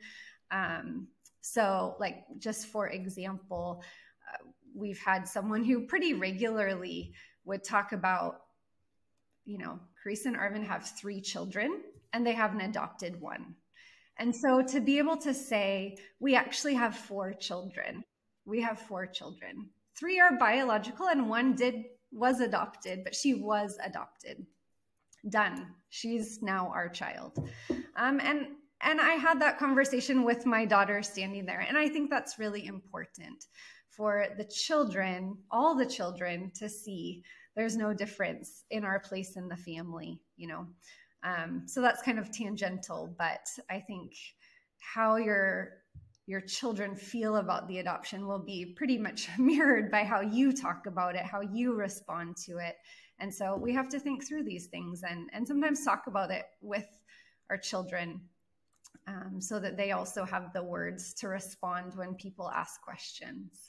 So like, just for example, we've had someone who pretty regularly would talk about, Carissa and Arvin have 3 children and they have an adopted one. And so to be able to say, we actually have 4 children. We have 4 children. 3 are biological and 1 was adopted, but she was adopted. Done. She's now our child. And I had that conversation with my daughter standing there. And I think that's really important for the children, all the children, to see there's no difference in our place in the family, So that's kind of tangential, but I think how your children feel about the adoption will be pretty much mirrored by how you talk about it, how you respond to it. And so we have to think through these things and sometimes talk about it with our children, so that they also have the words to respond when people ask questions.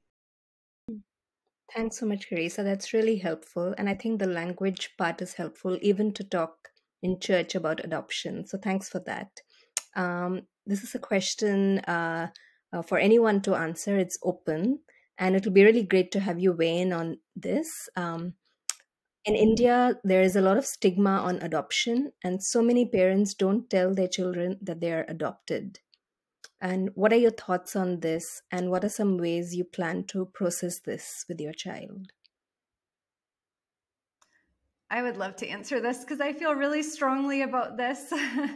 Thanks so much, Carissa. That's really helpful. And I think the language part is helpful even to talk in church about adoption. So thanks for that. This is a question for anyone to answer. It's open, and it'll be really great to have you weigh in on this. In India, there is a lot of stigma on adoption, and so many parents don't tell their children that they are adopted. And what are your thoughts on this? And what are some ways you plan to process this with your child? I would love to answer this because I feel really strongly about this.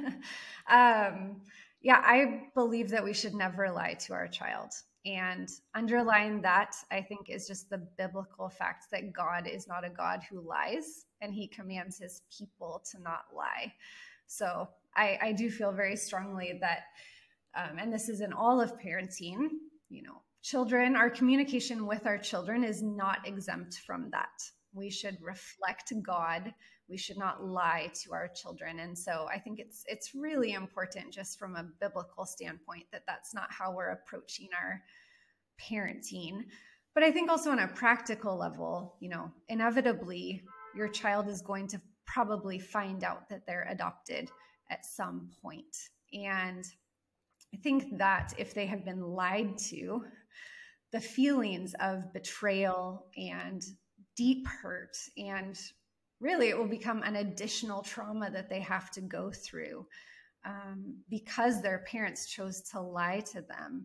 I believe that we should never lie to our child. And underlying that, I think, is just the biblical fact that God is not a God who lies, and he commands his people to not lie. So I do feel very strongly that, and this is in all of parenting, children, our communication with our children is not exempt from that. We should reflect God. We should not lie to our children. And so I think it's really important, just from a biblical standpoint, that that's not how we're approaching our parenting. But I think also on a practical level, inevitably your child is going to probably find out that they're adopted at some point. And I think that if they have been lied to, the feelings of betrayal and deep hurt, and really it will become an additional trauma that they have to go through because their parents chose to lie to them.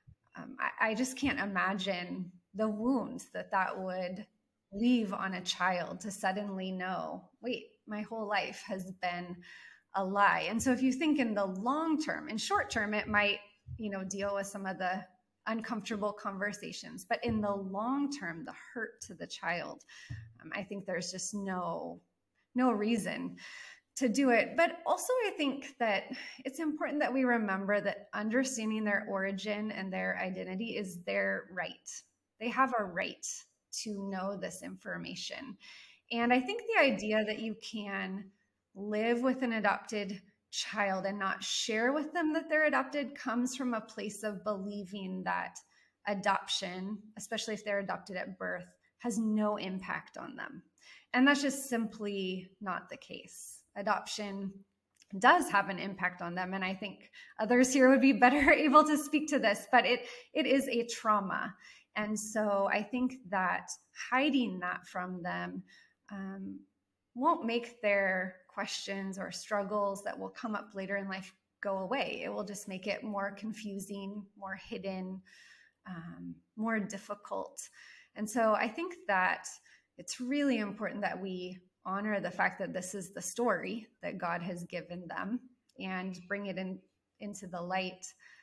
I just can't imagine the wounds that would leave on a child to suddenly know, wait, my whole life has been a lie. And so if you think in the long term, in short term, it might, deal with some of the uncomfortable conversations, but in the long term, the hurt to the child, I think there's just no reason to do it. But also I think that it's important that we remember that understanding their origin and their identity is their right. They have a right to know this information. And I think the idea that you can live with an adopted child and not share with them that they're adopted comes from a place of believing that adoption, especially if they're adopted at birth, has no impact on them. And that's just simply not the case. Adoption does have an impact on them. And I think others here would be better able to speak to this, but it is a trauma. And so I think that hiding that from them won't make their questions or struggles that will come up later in life go away. It will just make it more confusing, more hidden, more difficult. And so I think that it's really important that we honor the fact that this is the story that God has given them and bring it into the light.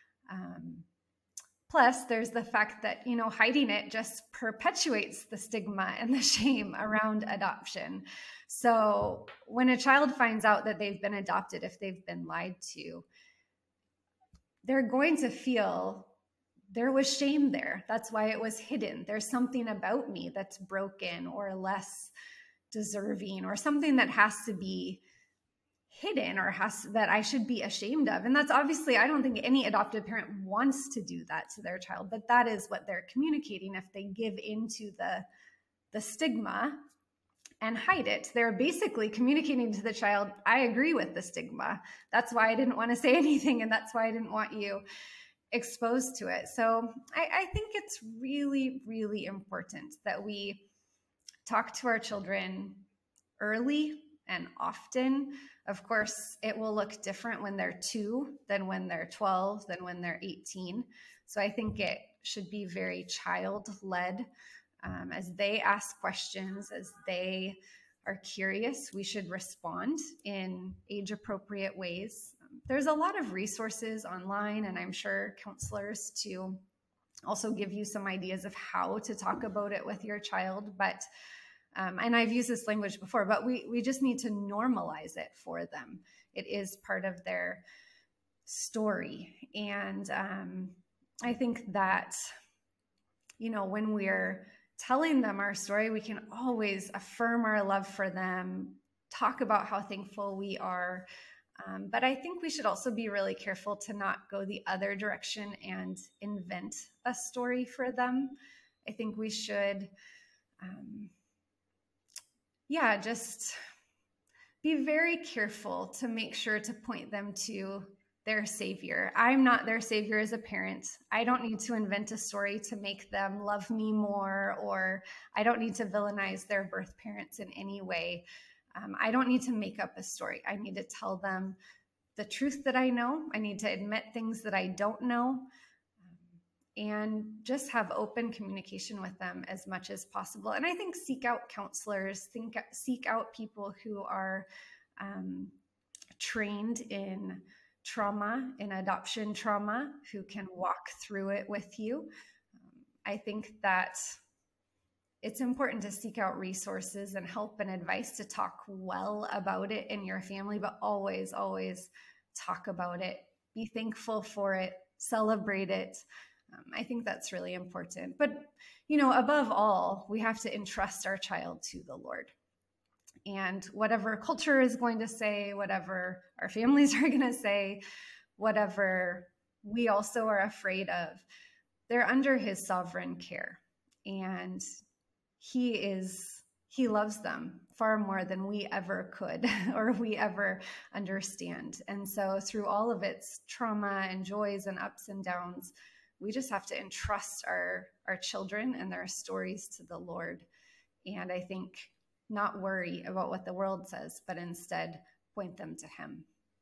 Plus, there's the fact that, hiding it just perpetuates the stigma and the shame around adoption. So when a child finds out that they've been adopted, if they've been lied to, they're going to feel there was shame there. That's why it was hidden. There's something about me that's broken or less deserving, or something that has to be hidden or that I should be ashamed of. And that's obviously, I don't think any adoptive parent wants to do that to their child, but that is what they're communicating. If they give into the stigma and hide it, they're basically communicating to the child, I agree with the stigma. That's why I didn't want to say anything, and that's why I didn't want you exposed to it. So I think it's really, really important that we talk to our children early and often. Of course, it will look different when they're 2 than when they're 12, than when they're 18. So I think it should be very child-led. As they ask questions, as they are curious, we should respond in age-appropriate ways. There's a lot of resources online, and I'm sure counselors to also give you some ideas of how to talk about it with your child. But and I've used this language before, but we just need to normalize it for them. It is part of their story. And I think that, when we're telling them our story, we can always affirm our love for them, talk about how thankful we are. But I think we should also be really careful to not go the other direction and invent a story for them. I think we should just be very careful to make sure to point them to their savior. I'm not their savior as a parent. I don't need to invent a story to make them love me more, or I don't need to villainize their birth parents in any way. I don't need to make up a story. I need to tell them the truth that I know. I need to admit things that I don't know, and just have open communication with them as much as possible. And I think seek out counselors, seek out people who are trained in trauma, in adoption trauma, who can walk through it with you. I think that it's important to seek out resources and help and advice to talk well about it in your family, but always, always talk about it. Be thankful for it, celebrate it. I think that's really important. But, above all, we have to entrust our child to the Lord. And whatever culture is going to say, whatever our families are going to say, whatever we also are afraid of, they're under his sovereign care. And he loves them far more than we ever could or we ever understand. And so through all of its trauma and joys and ups and downs, we just have to entrust our children and their stories to the Lord. And I think not worry about what the world says, but instead point them to him.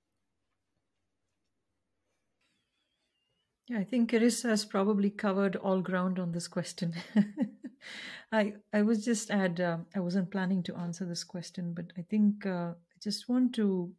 Yeah, I think Carissa has probably covered all ground on this question. I was just I wasn't planning to answer this question, but I think I just want to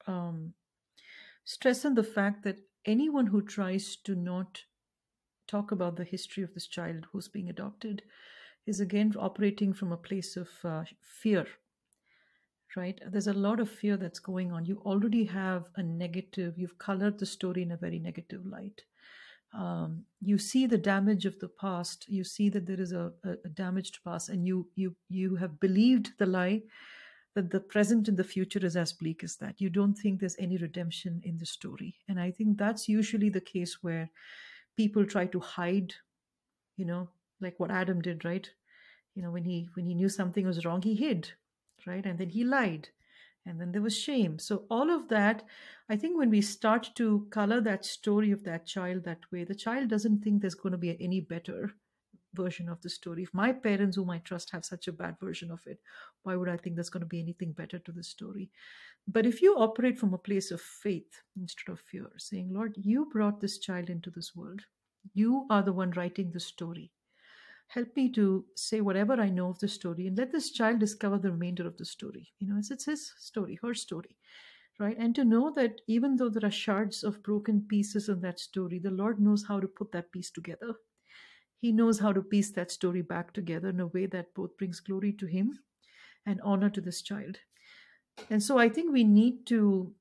stress on the fact that anyone who tries to not talk about the history of this child who's being adopted is again operating from a place of fear, right? There's a lot of fear that's going on. You already have you've colored the story in a very negative light. You see the damage of the past. You see that there is a damaged past, and you have believed the lie that the present and the future is as bleak as that. You don't think there's any redemption in the story. And I think that's usually the case where people try to hide, like what Adam did, right? When he knew something was wrong, he hid, right? And then he lied. And then there was shame. So all of that, I think when we start to color that story of that child that way, the child doesn't think there's going to be any better version of the story. If my parents, whom I trust, have such a bad version of it, why would I think there's going to be anything better to the story? But if you operate from a place of faith instead of fear, saying, Lord, you brought this child into this world, you are the one writing the story. Help me to say whatever I know of the story and let this child discover the remainder of the story. It's his story, her story, right? And to know that even though there are shards of broken pieces in that story, the Lord knows how to put that piece together. He knows how to piece that story back together in a way that both brings glory to Him and honor to this child. And so I think we need to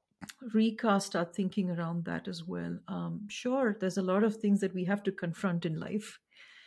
recast our thinking around that as well. Sure, there's a lot of things that we have to confront in life.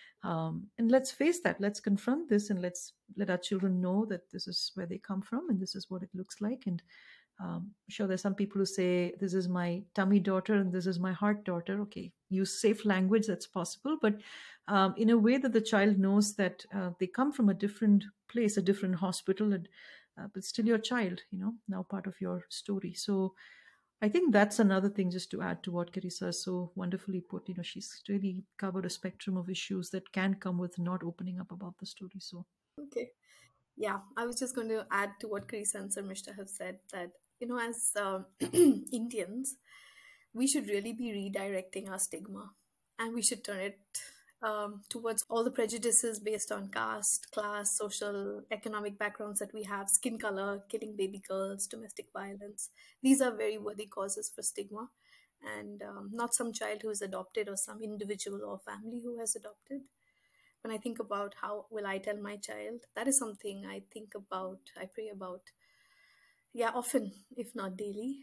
And let's face that. Let's confront this and let's let our children know that this is where they come from and this is what it looks like. And sure, there's some people who say, this is my tummy daughter and this is my heart daughter. Okay, use safe language, that's possible. But in a way that the child knows that they come from a different place, a different hospital, and but still your child, now part of your story. So I think that's another thing just to add to what Carissa so wonderfully put. She's really covered a spectrum of issues that can come with not opening up about the story. So Okay. Yeah, I was just going to add to what Chris and Sarmishta have said that, as Indians, we should really be redirecting our stigma and we should turn it towards all the prejudices based on caste, class, social, economic backgrounds that we have, skin color, killing baby girls, domestic violence. These are very worthy causes for stigma, and not some child who is adopted or some individual or family who has adopted. When I think about how will I tell my child, that is something I think about, I pray about, yeah, often, if not daily.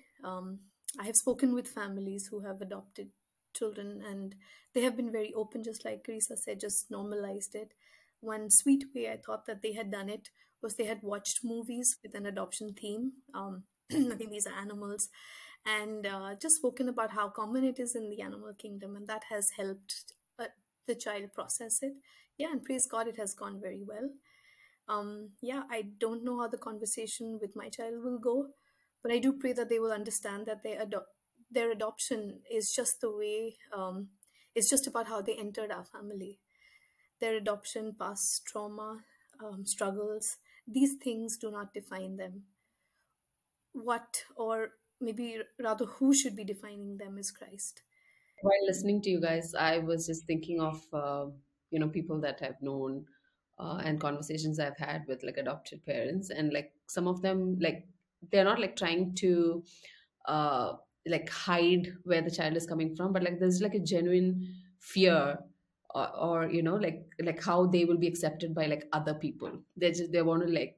I have spoken with families who have adopted children, and they have been very open, just like Carissa said, just normalized it. One sweet way I thought that they had done it was they had watched movies with an adoption theme. I think these are animals, and just spoken about how common it is in the animal kingdom, and that has helped the child process it. Yeah, and praise God, it has gone very well. Yeah, I don't know how the conversation with my child will go, but I do pray that they will understand that their adoption is just the way, it's just about how they entered our family. Their adoption, past trauma, struggles, these things do not define them. What, or maybe rather, who should be defining them is Christ. While listening to you guys, I was just thinking of people that I've known and conversations I've had with like adopted parents, and like some of them, like they're not like trying to uh, like hide where the child is coming from, but like there's like a genuine fear, or like how they will be accepted by like other people. They want to like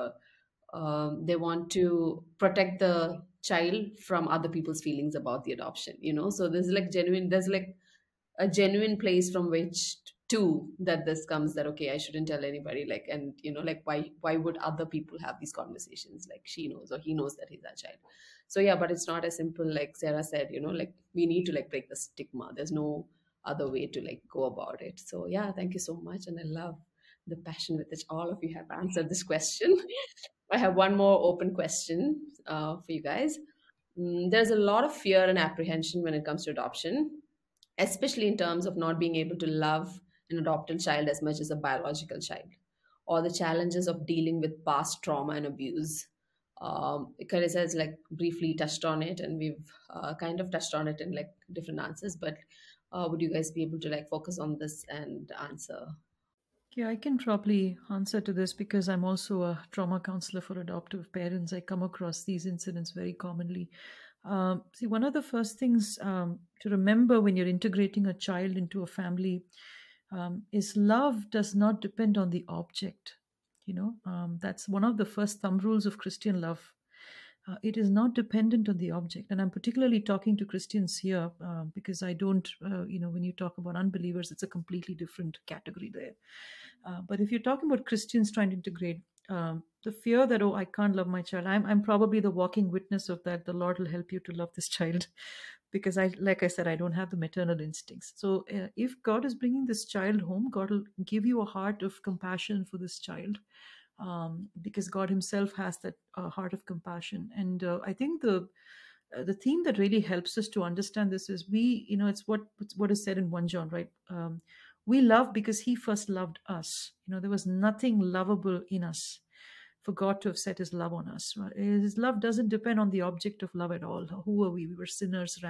they want to protect the child from other people's feelings about the adoption, so there's like a genuine place from which too that this comes, that okay, I shouldn't tell anybody, like, and like why would other people have these conversations, like she knows or he knows that he's our child. So yeah, but it's not as simple like Sarah said, like we need to like break the stigma. There's no other way to like go about it. So yeah, thank you so much, and I love the passion with which all of you have answered this question. I have one more open question for you guys. There's a lot of fear and apprehension when it comes to adoption, especially in terms of not being able to love an adopted child as much as a biological child, or the challenges of dealing with past trauma and abuse. Carissa has like briefly touched on it, and we've kind of touched on it in like different answers. But would you guys be able to like focus on this and answer? yeah, I can probably answer to this because I'm also a trauma counselor for adoptive parents. I come across these incidents very commonly. See, one of the first things to remember when you're integrating a child into a family is love does not depend on the object. That's one of the first thumb rules of Christian love. It is not dependent on the object. And I'm particularly talking to Christians here because I don't, when you talk about unbelievers, it's a completely different category there. But if you're talking about Christians trying to integrate, the fear that, oh, I can't love my child, I'm probably the walking witness of that. The Lord will help you to love this child because like I said, I don't have the maternal instincts. So if God is bringing this child home, God will give you a heart of compassion for this child. Because God Himself has that heart of compassion, and I think the theme that really helps us to understand this is it's what is said in 1 John, right? We love because he first loved us. There was nothing lovable in us for God to have set his love on us. His love doesn't depend on the object of love at all. Who were we? We were sinners,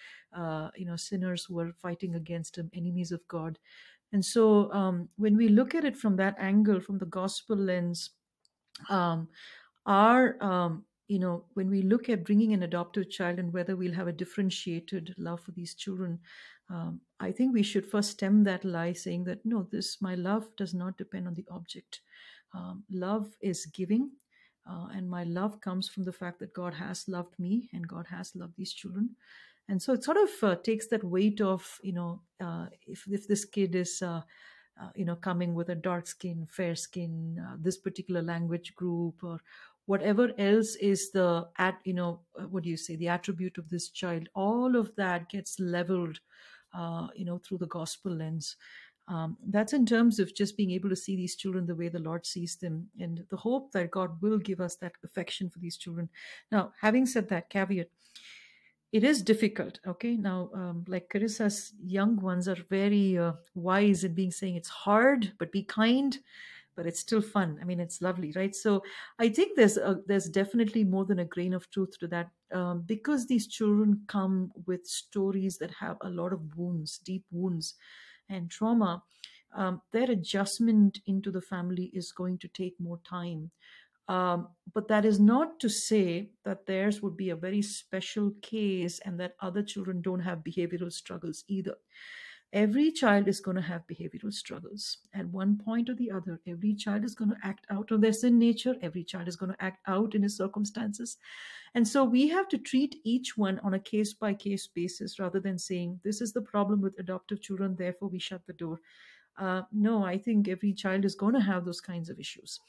sinners who were fighting against him, enemies of God. And so when we look at it from that angle, from the gospel lens, um, our when we look at bringing an adoptive child and whether we'll have a differentiated love for these children, I think we should first stem that lie, saying that no, this my love does not depend on the object. Love is giving, and my love comes from the fact that God has loved me and God has loved these children. And so it sort of takes that weight of, if this kid is coming with a dark skin, fair skin, this particular language group, or whatever else is what do you say, the attribute of this child, all of that gets leveled, through the gospel lens. That's in terms of just being able to see these children the way the Lord sees them, and the hope that God will give us that affection for these children. Now, having said that caveat, it is difficult. Okay, now, like Carissa's young ones are very wise in being saying it's hard, but be kind, but it's still fun. I mean, it's lovely, right? So I think there's definitely more than a grain of truth to that, because these children come with stories that have a lot of wounds, deep wounds, and trauma. Their adjustment into the family is going to take more time. But that is not to say that theirs would be a very special case and that other children don't have behavioral struggles either. Every child is going to have behavioral struggles. At one point or the other, every child is going to act out on their sin nature. Every child is going to act out in his circumstances. And so we have to treat each one on a case by case basis rather than saying, this is the problem with adoptive children, therefore we shut the door. No, I think every child is going to have those kinds of issues.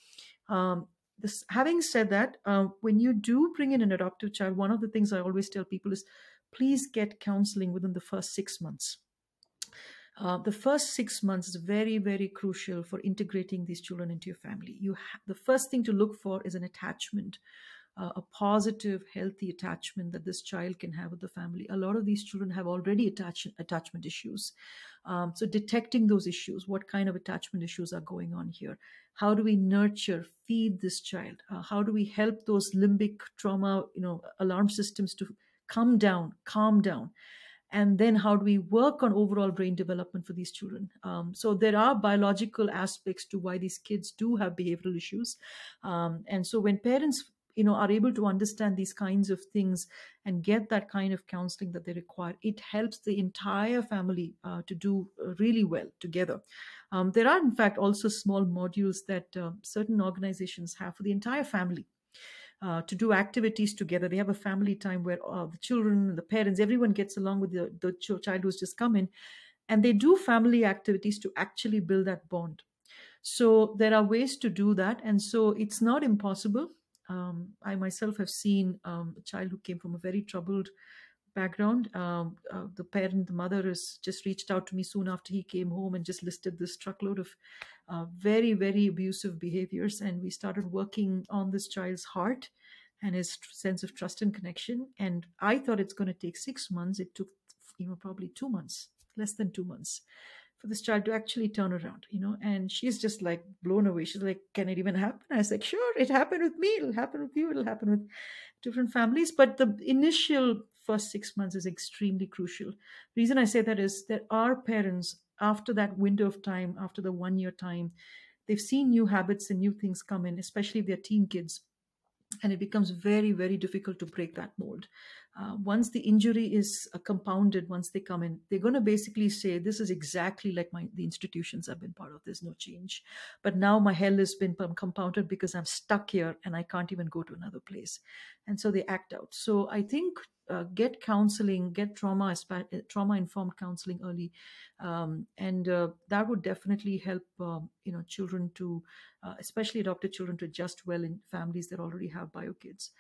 Having said that, when you do bring in an adoptive child, one of the things I always tell people is please get counseling within the first 6 months. The first 6 months is very, very crucial for integrating these children into your family. The first thing to look for is an attachment, a positive, healthy attachment that this child can have with the family. A lot of these children have already attachment issues. So detecting those issues, what kind of attachment issues are going on here? How do we nurture, feed this child? How do we help those limbic trauma, alarm systems to calm down? And then how do we work on overall brain development for these children? So there are biological aspects to why these kids do have behavioral issues. And so when parents are able to understand these kinds of things and get that kind of counseling that they require, it helps the entire family to do really well together. There are, in fact, also small modules that certain organizations have for the entire family. To do activities together. They have a family time where the children, the parents, everyone gets along with the child who's just come in, and they do family activities to actually build that bond. So there are ways to do that, and so it's not impossible. I myself have seen a child who came from a very troubled background. The mother, has just reached out to me soon after he came home and just listed this truckload of very, very abusive behaviors. And we started working on this child's heart and his sense of trust and connection. And I thought it's going to take 6 months. It took, probably 2 months, less than 2 months, for this child to actually turn around, and she's just like blown away. She's like, can it even happen? I was like, sure, it happened with me. It'll happen with you. It'll happen with different families. But the initial first 6 months is extremely crucial. The reason I say that is that our parents, after that window of time, after the 1 year time, they've seen new habits and new things come in, especially if they're teen kids. And it becomes very, very difficult to break that mold. Once the injury is compounded, once they come in, they're going to basically say, this is exactly like the institutions I've been part of. There's no change. But now my hell has been compounded because I'm stuck here and I can't even go to another place. And so they act out. So I think get counseling, get trauma-informed counseling early. And that would definitely help, children to, especially adopted children, to adjust well in families that already have bio kids.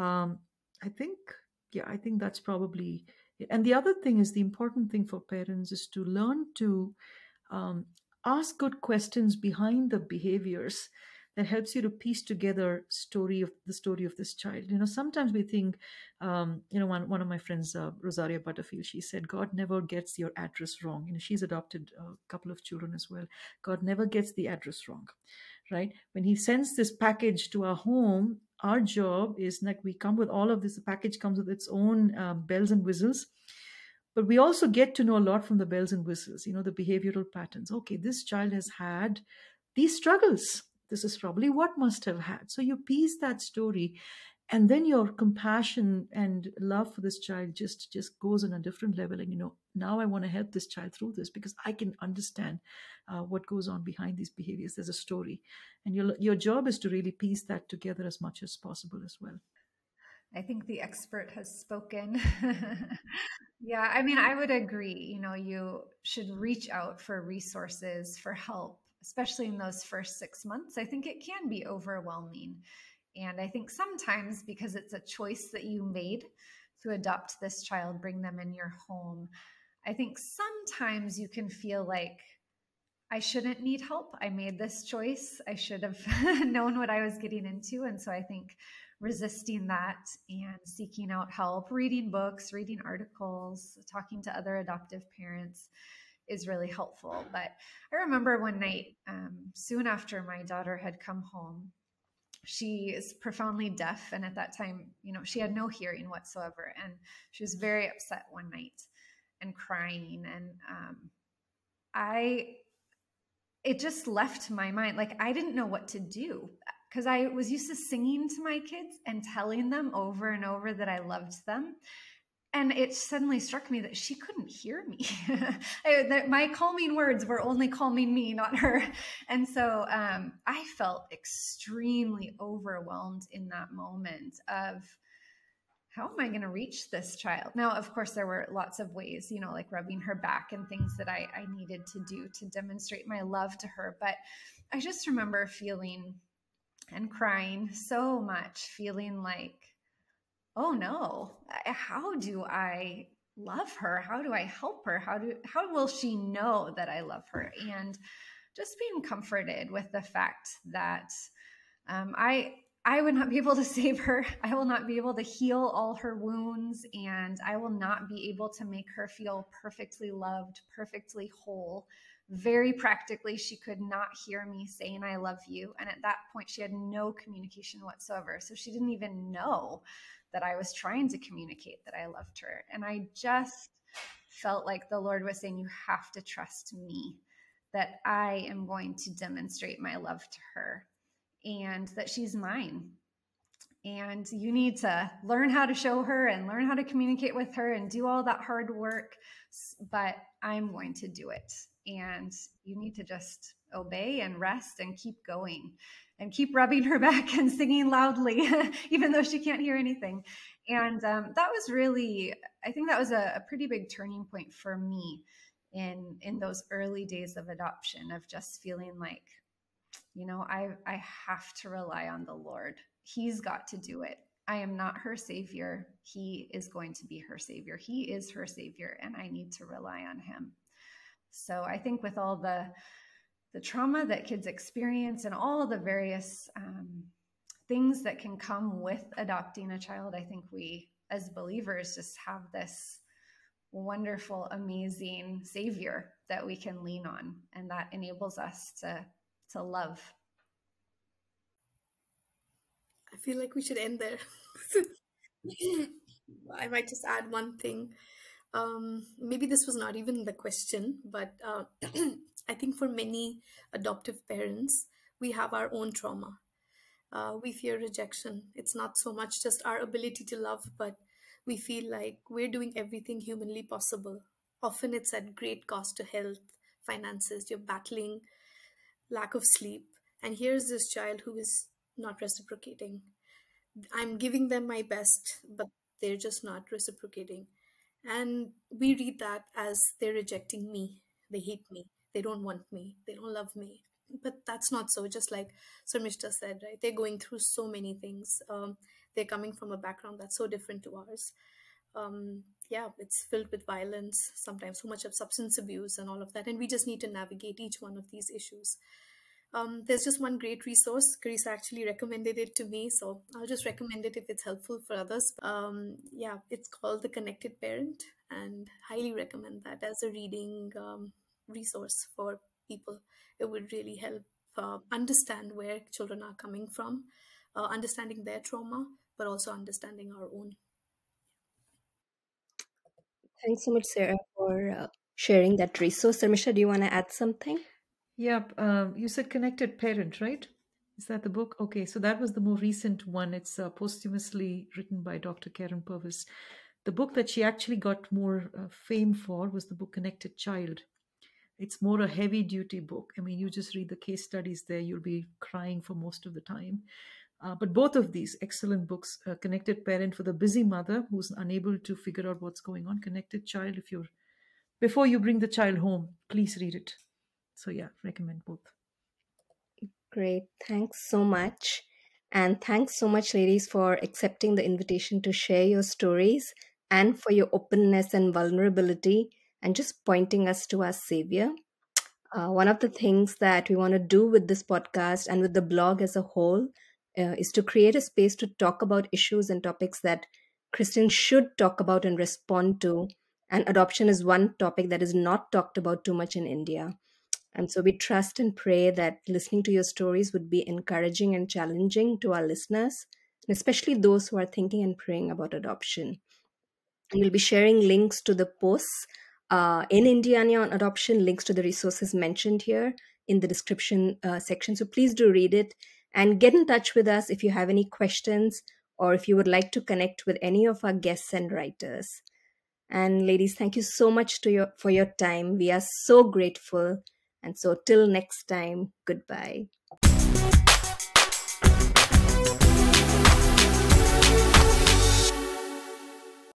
I think that's probably it. And the other thing is, the important thing for parents is to learn to ask good questions behind the behaviors that helps you to piece together the story of this child. Sometimes we think, one of my friends, Rosaria Butterfield, she said, God never gets your address wrong. She's adopted a couple of children as well. God never gets the address wrong, right? When he sends this package to our home, our job is like, we come with all of this. The package comes with its own bells and whistles, but we also get to know a lot from the bells and whistles, the behavioral patterns. Okay, this child has had these struggles. This is probably what must have had. So you piece that story, and then your compassion and love for this child just goes on a different level. And now I want to help this child through this because I can understand what goes on behind these behaviors. There's a story, and your job is to really piece that together as much as possible as well. I think the expert has spoken. Yeah, I mean, I would agree. You should reach out for resources, for help, especially in those first 6 months. I think it can be overwhelming. And I think sometimes because it's a choice that you made to adopt this child, bring them in your home, I think sometimes you can feel like, I shouldn't need help. I made this choice. I should have known what I was getting into. And so I think resisting that and seeking out help, reading books, reading articles, talking to other adoptive parents is really helpful. But I remember one night, soon after my daughter had come home, she is profoundly deaf. And at that time, she had no hearing whatsoever. And she was very upset one night and crying. And it just left my mind. Like, I didn't know what to do because I was used to singing to my kids and telling them over and over that I loved them. And it suddenly struck me that she couldn't hear me. My calming words were only calming me, not her. And so I felt extremely overwhelmed in that moment of, how am I going to reach this child? Now, of course, there were lots of ways, like rubbing her back and things that I needed to do to demonstrate my love to her. But I just remember feeling and crying so much, feeling like, oh no, how do I love her? How do I help her? How will she know that I love her? And just being comforted with the fact that I would not be able to save her. I will not be able to heal all her wounds, and I will not be able to make her feel perfectly loved, perfectly whole. Very practically, she could not hear me saying, I love you. And at that point, she had no communication whatsoever. So she didn't even know that I was trying to communicate that I loved her. And I just felt like the Lord was saying, you have to trust me, that I am going to demonstrate my love to her and that she's mine. And you need to learn how to show her and learn how to communicate with her and do all that hard work, but I'm going to do it. And you need to just obey and rest and keep going and keep rubbing her back and singing loudly, even though she can't hear anything. And that was really, I think that was a pretty big turning point for me in those early days of adoption, of just feeling like, I have to rely on the Lord. He's got to do it. I am not her savior. He is going to be her savior. He is her savior, and I need to rely on him. So I think with all the trauma that kids experience and all the various things that can come with adopting a child, I think we as believers just have this wonderful, amazing savior that we can lean on, and that enables us to love. I feel like we should end there. I might just add one thing. Maybe this was not even the question, but I think for many adoptive parents, we have our own trauma. We fear rejection. It's not so much just our ability to love, but we feel like we're doing everything humanly possible. Often it's at great cost to health, finances. You're battling lack of sleep. And here's this child who is not reciprocating. I'm giving them my best, but they're just not reciprocating. And we read that as they're rejecting me. They hate me. They don't want me. They don't love me. But that's not so. Just like Sarmishta said, right? They're going through so many things. They're coming from a background that's so different to ours. Yeah, it's filled with violence, sometimes so much of substance abuse and all of that. And we just need to navigate each one of these issues. There's just one great resource. Carissa actually recommended it to me, so I'll just recommend it if it's helpful for others. Yeah, it's called The Connected Parent, and highly recommend that as a reading resource for people. It would really help understand where children are coming from, understanding their trauma, but also understanding our own. Thanks so much, Sarah, for sharing that resource. Sarmisha, do you want to add something? Yep. You said Connected Parent, right? Is that the book? Okay, so that was the more recent one. It's posthumously written by Dr. Karen Purvis. The book that she actually got more fame for was the book Connected Child. It's more a heavy duty book. I mean, you just read the case studies there, you'll be crying for most of the time. But both of these excellent books, Connected Parent for the busy mother who's unable to figure out what's going on, Connected Child, if you're before you bring the child home, please read it. So yeah, recommend both. Great. Thanks so much. And thanks so much, ladies, for accepting the invitation to share your stories and for your openness and vulnerability and just pointing us to our Savior. One of the things that we want to do with this podcast and with the blog as a whole is to create a space to talk about issues and topics that Christians should talk about and respond to. And adoption is one topic that is not talked about too much in India. And so we trust and pray that listening to your stories would be encouraging and challenging to our listeners, and especially those who are thinking and praying about adoption. And we'll be sharing links to the posts in Indiana on adoption, links to the resources mentioned here in the description section. So please do read it and get in touch with us if you have any questions or if you would like to connect with any of our guests and writers. And ladies, thank you so much for your time. We are so grateful. And so till next time, goodbye.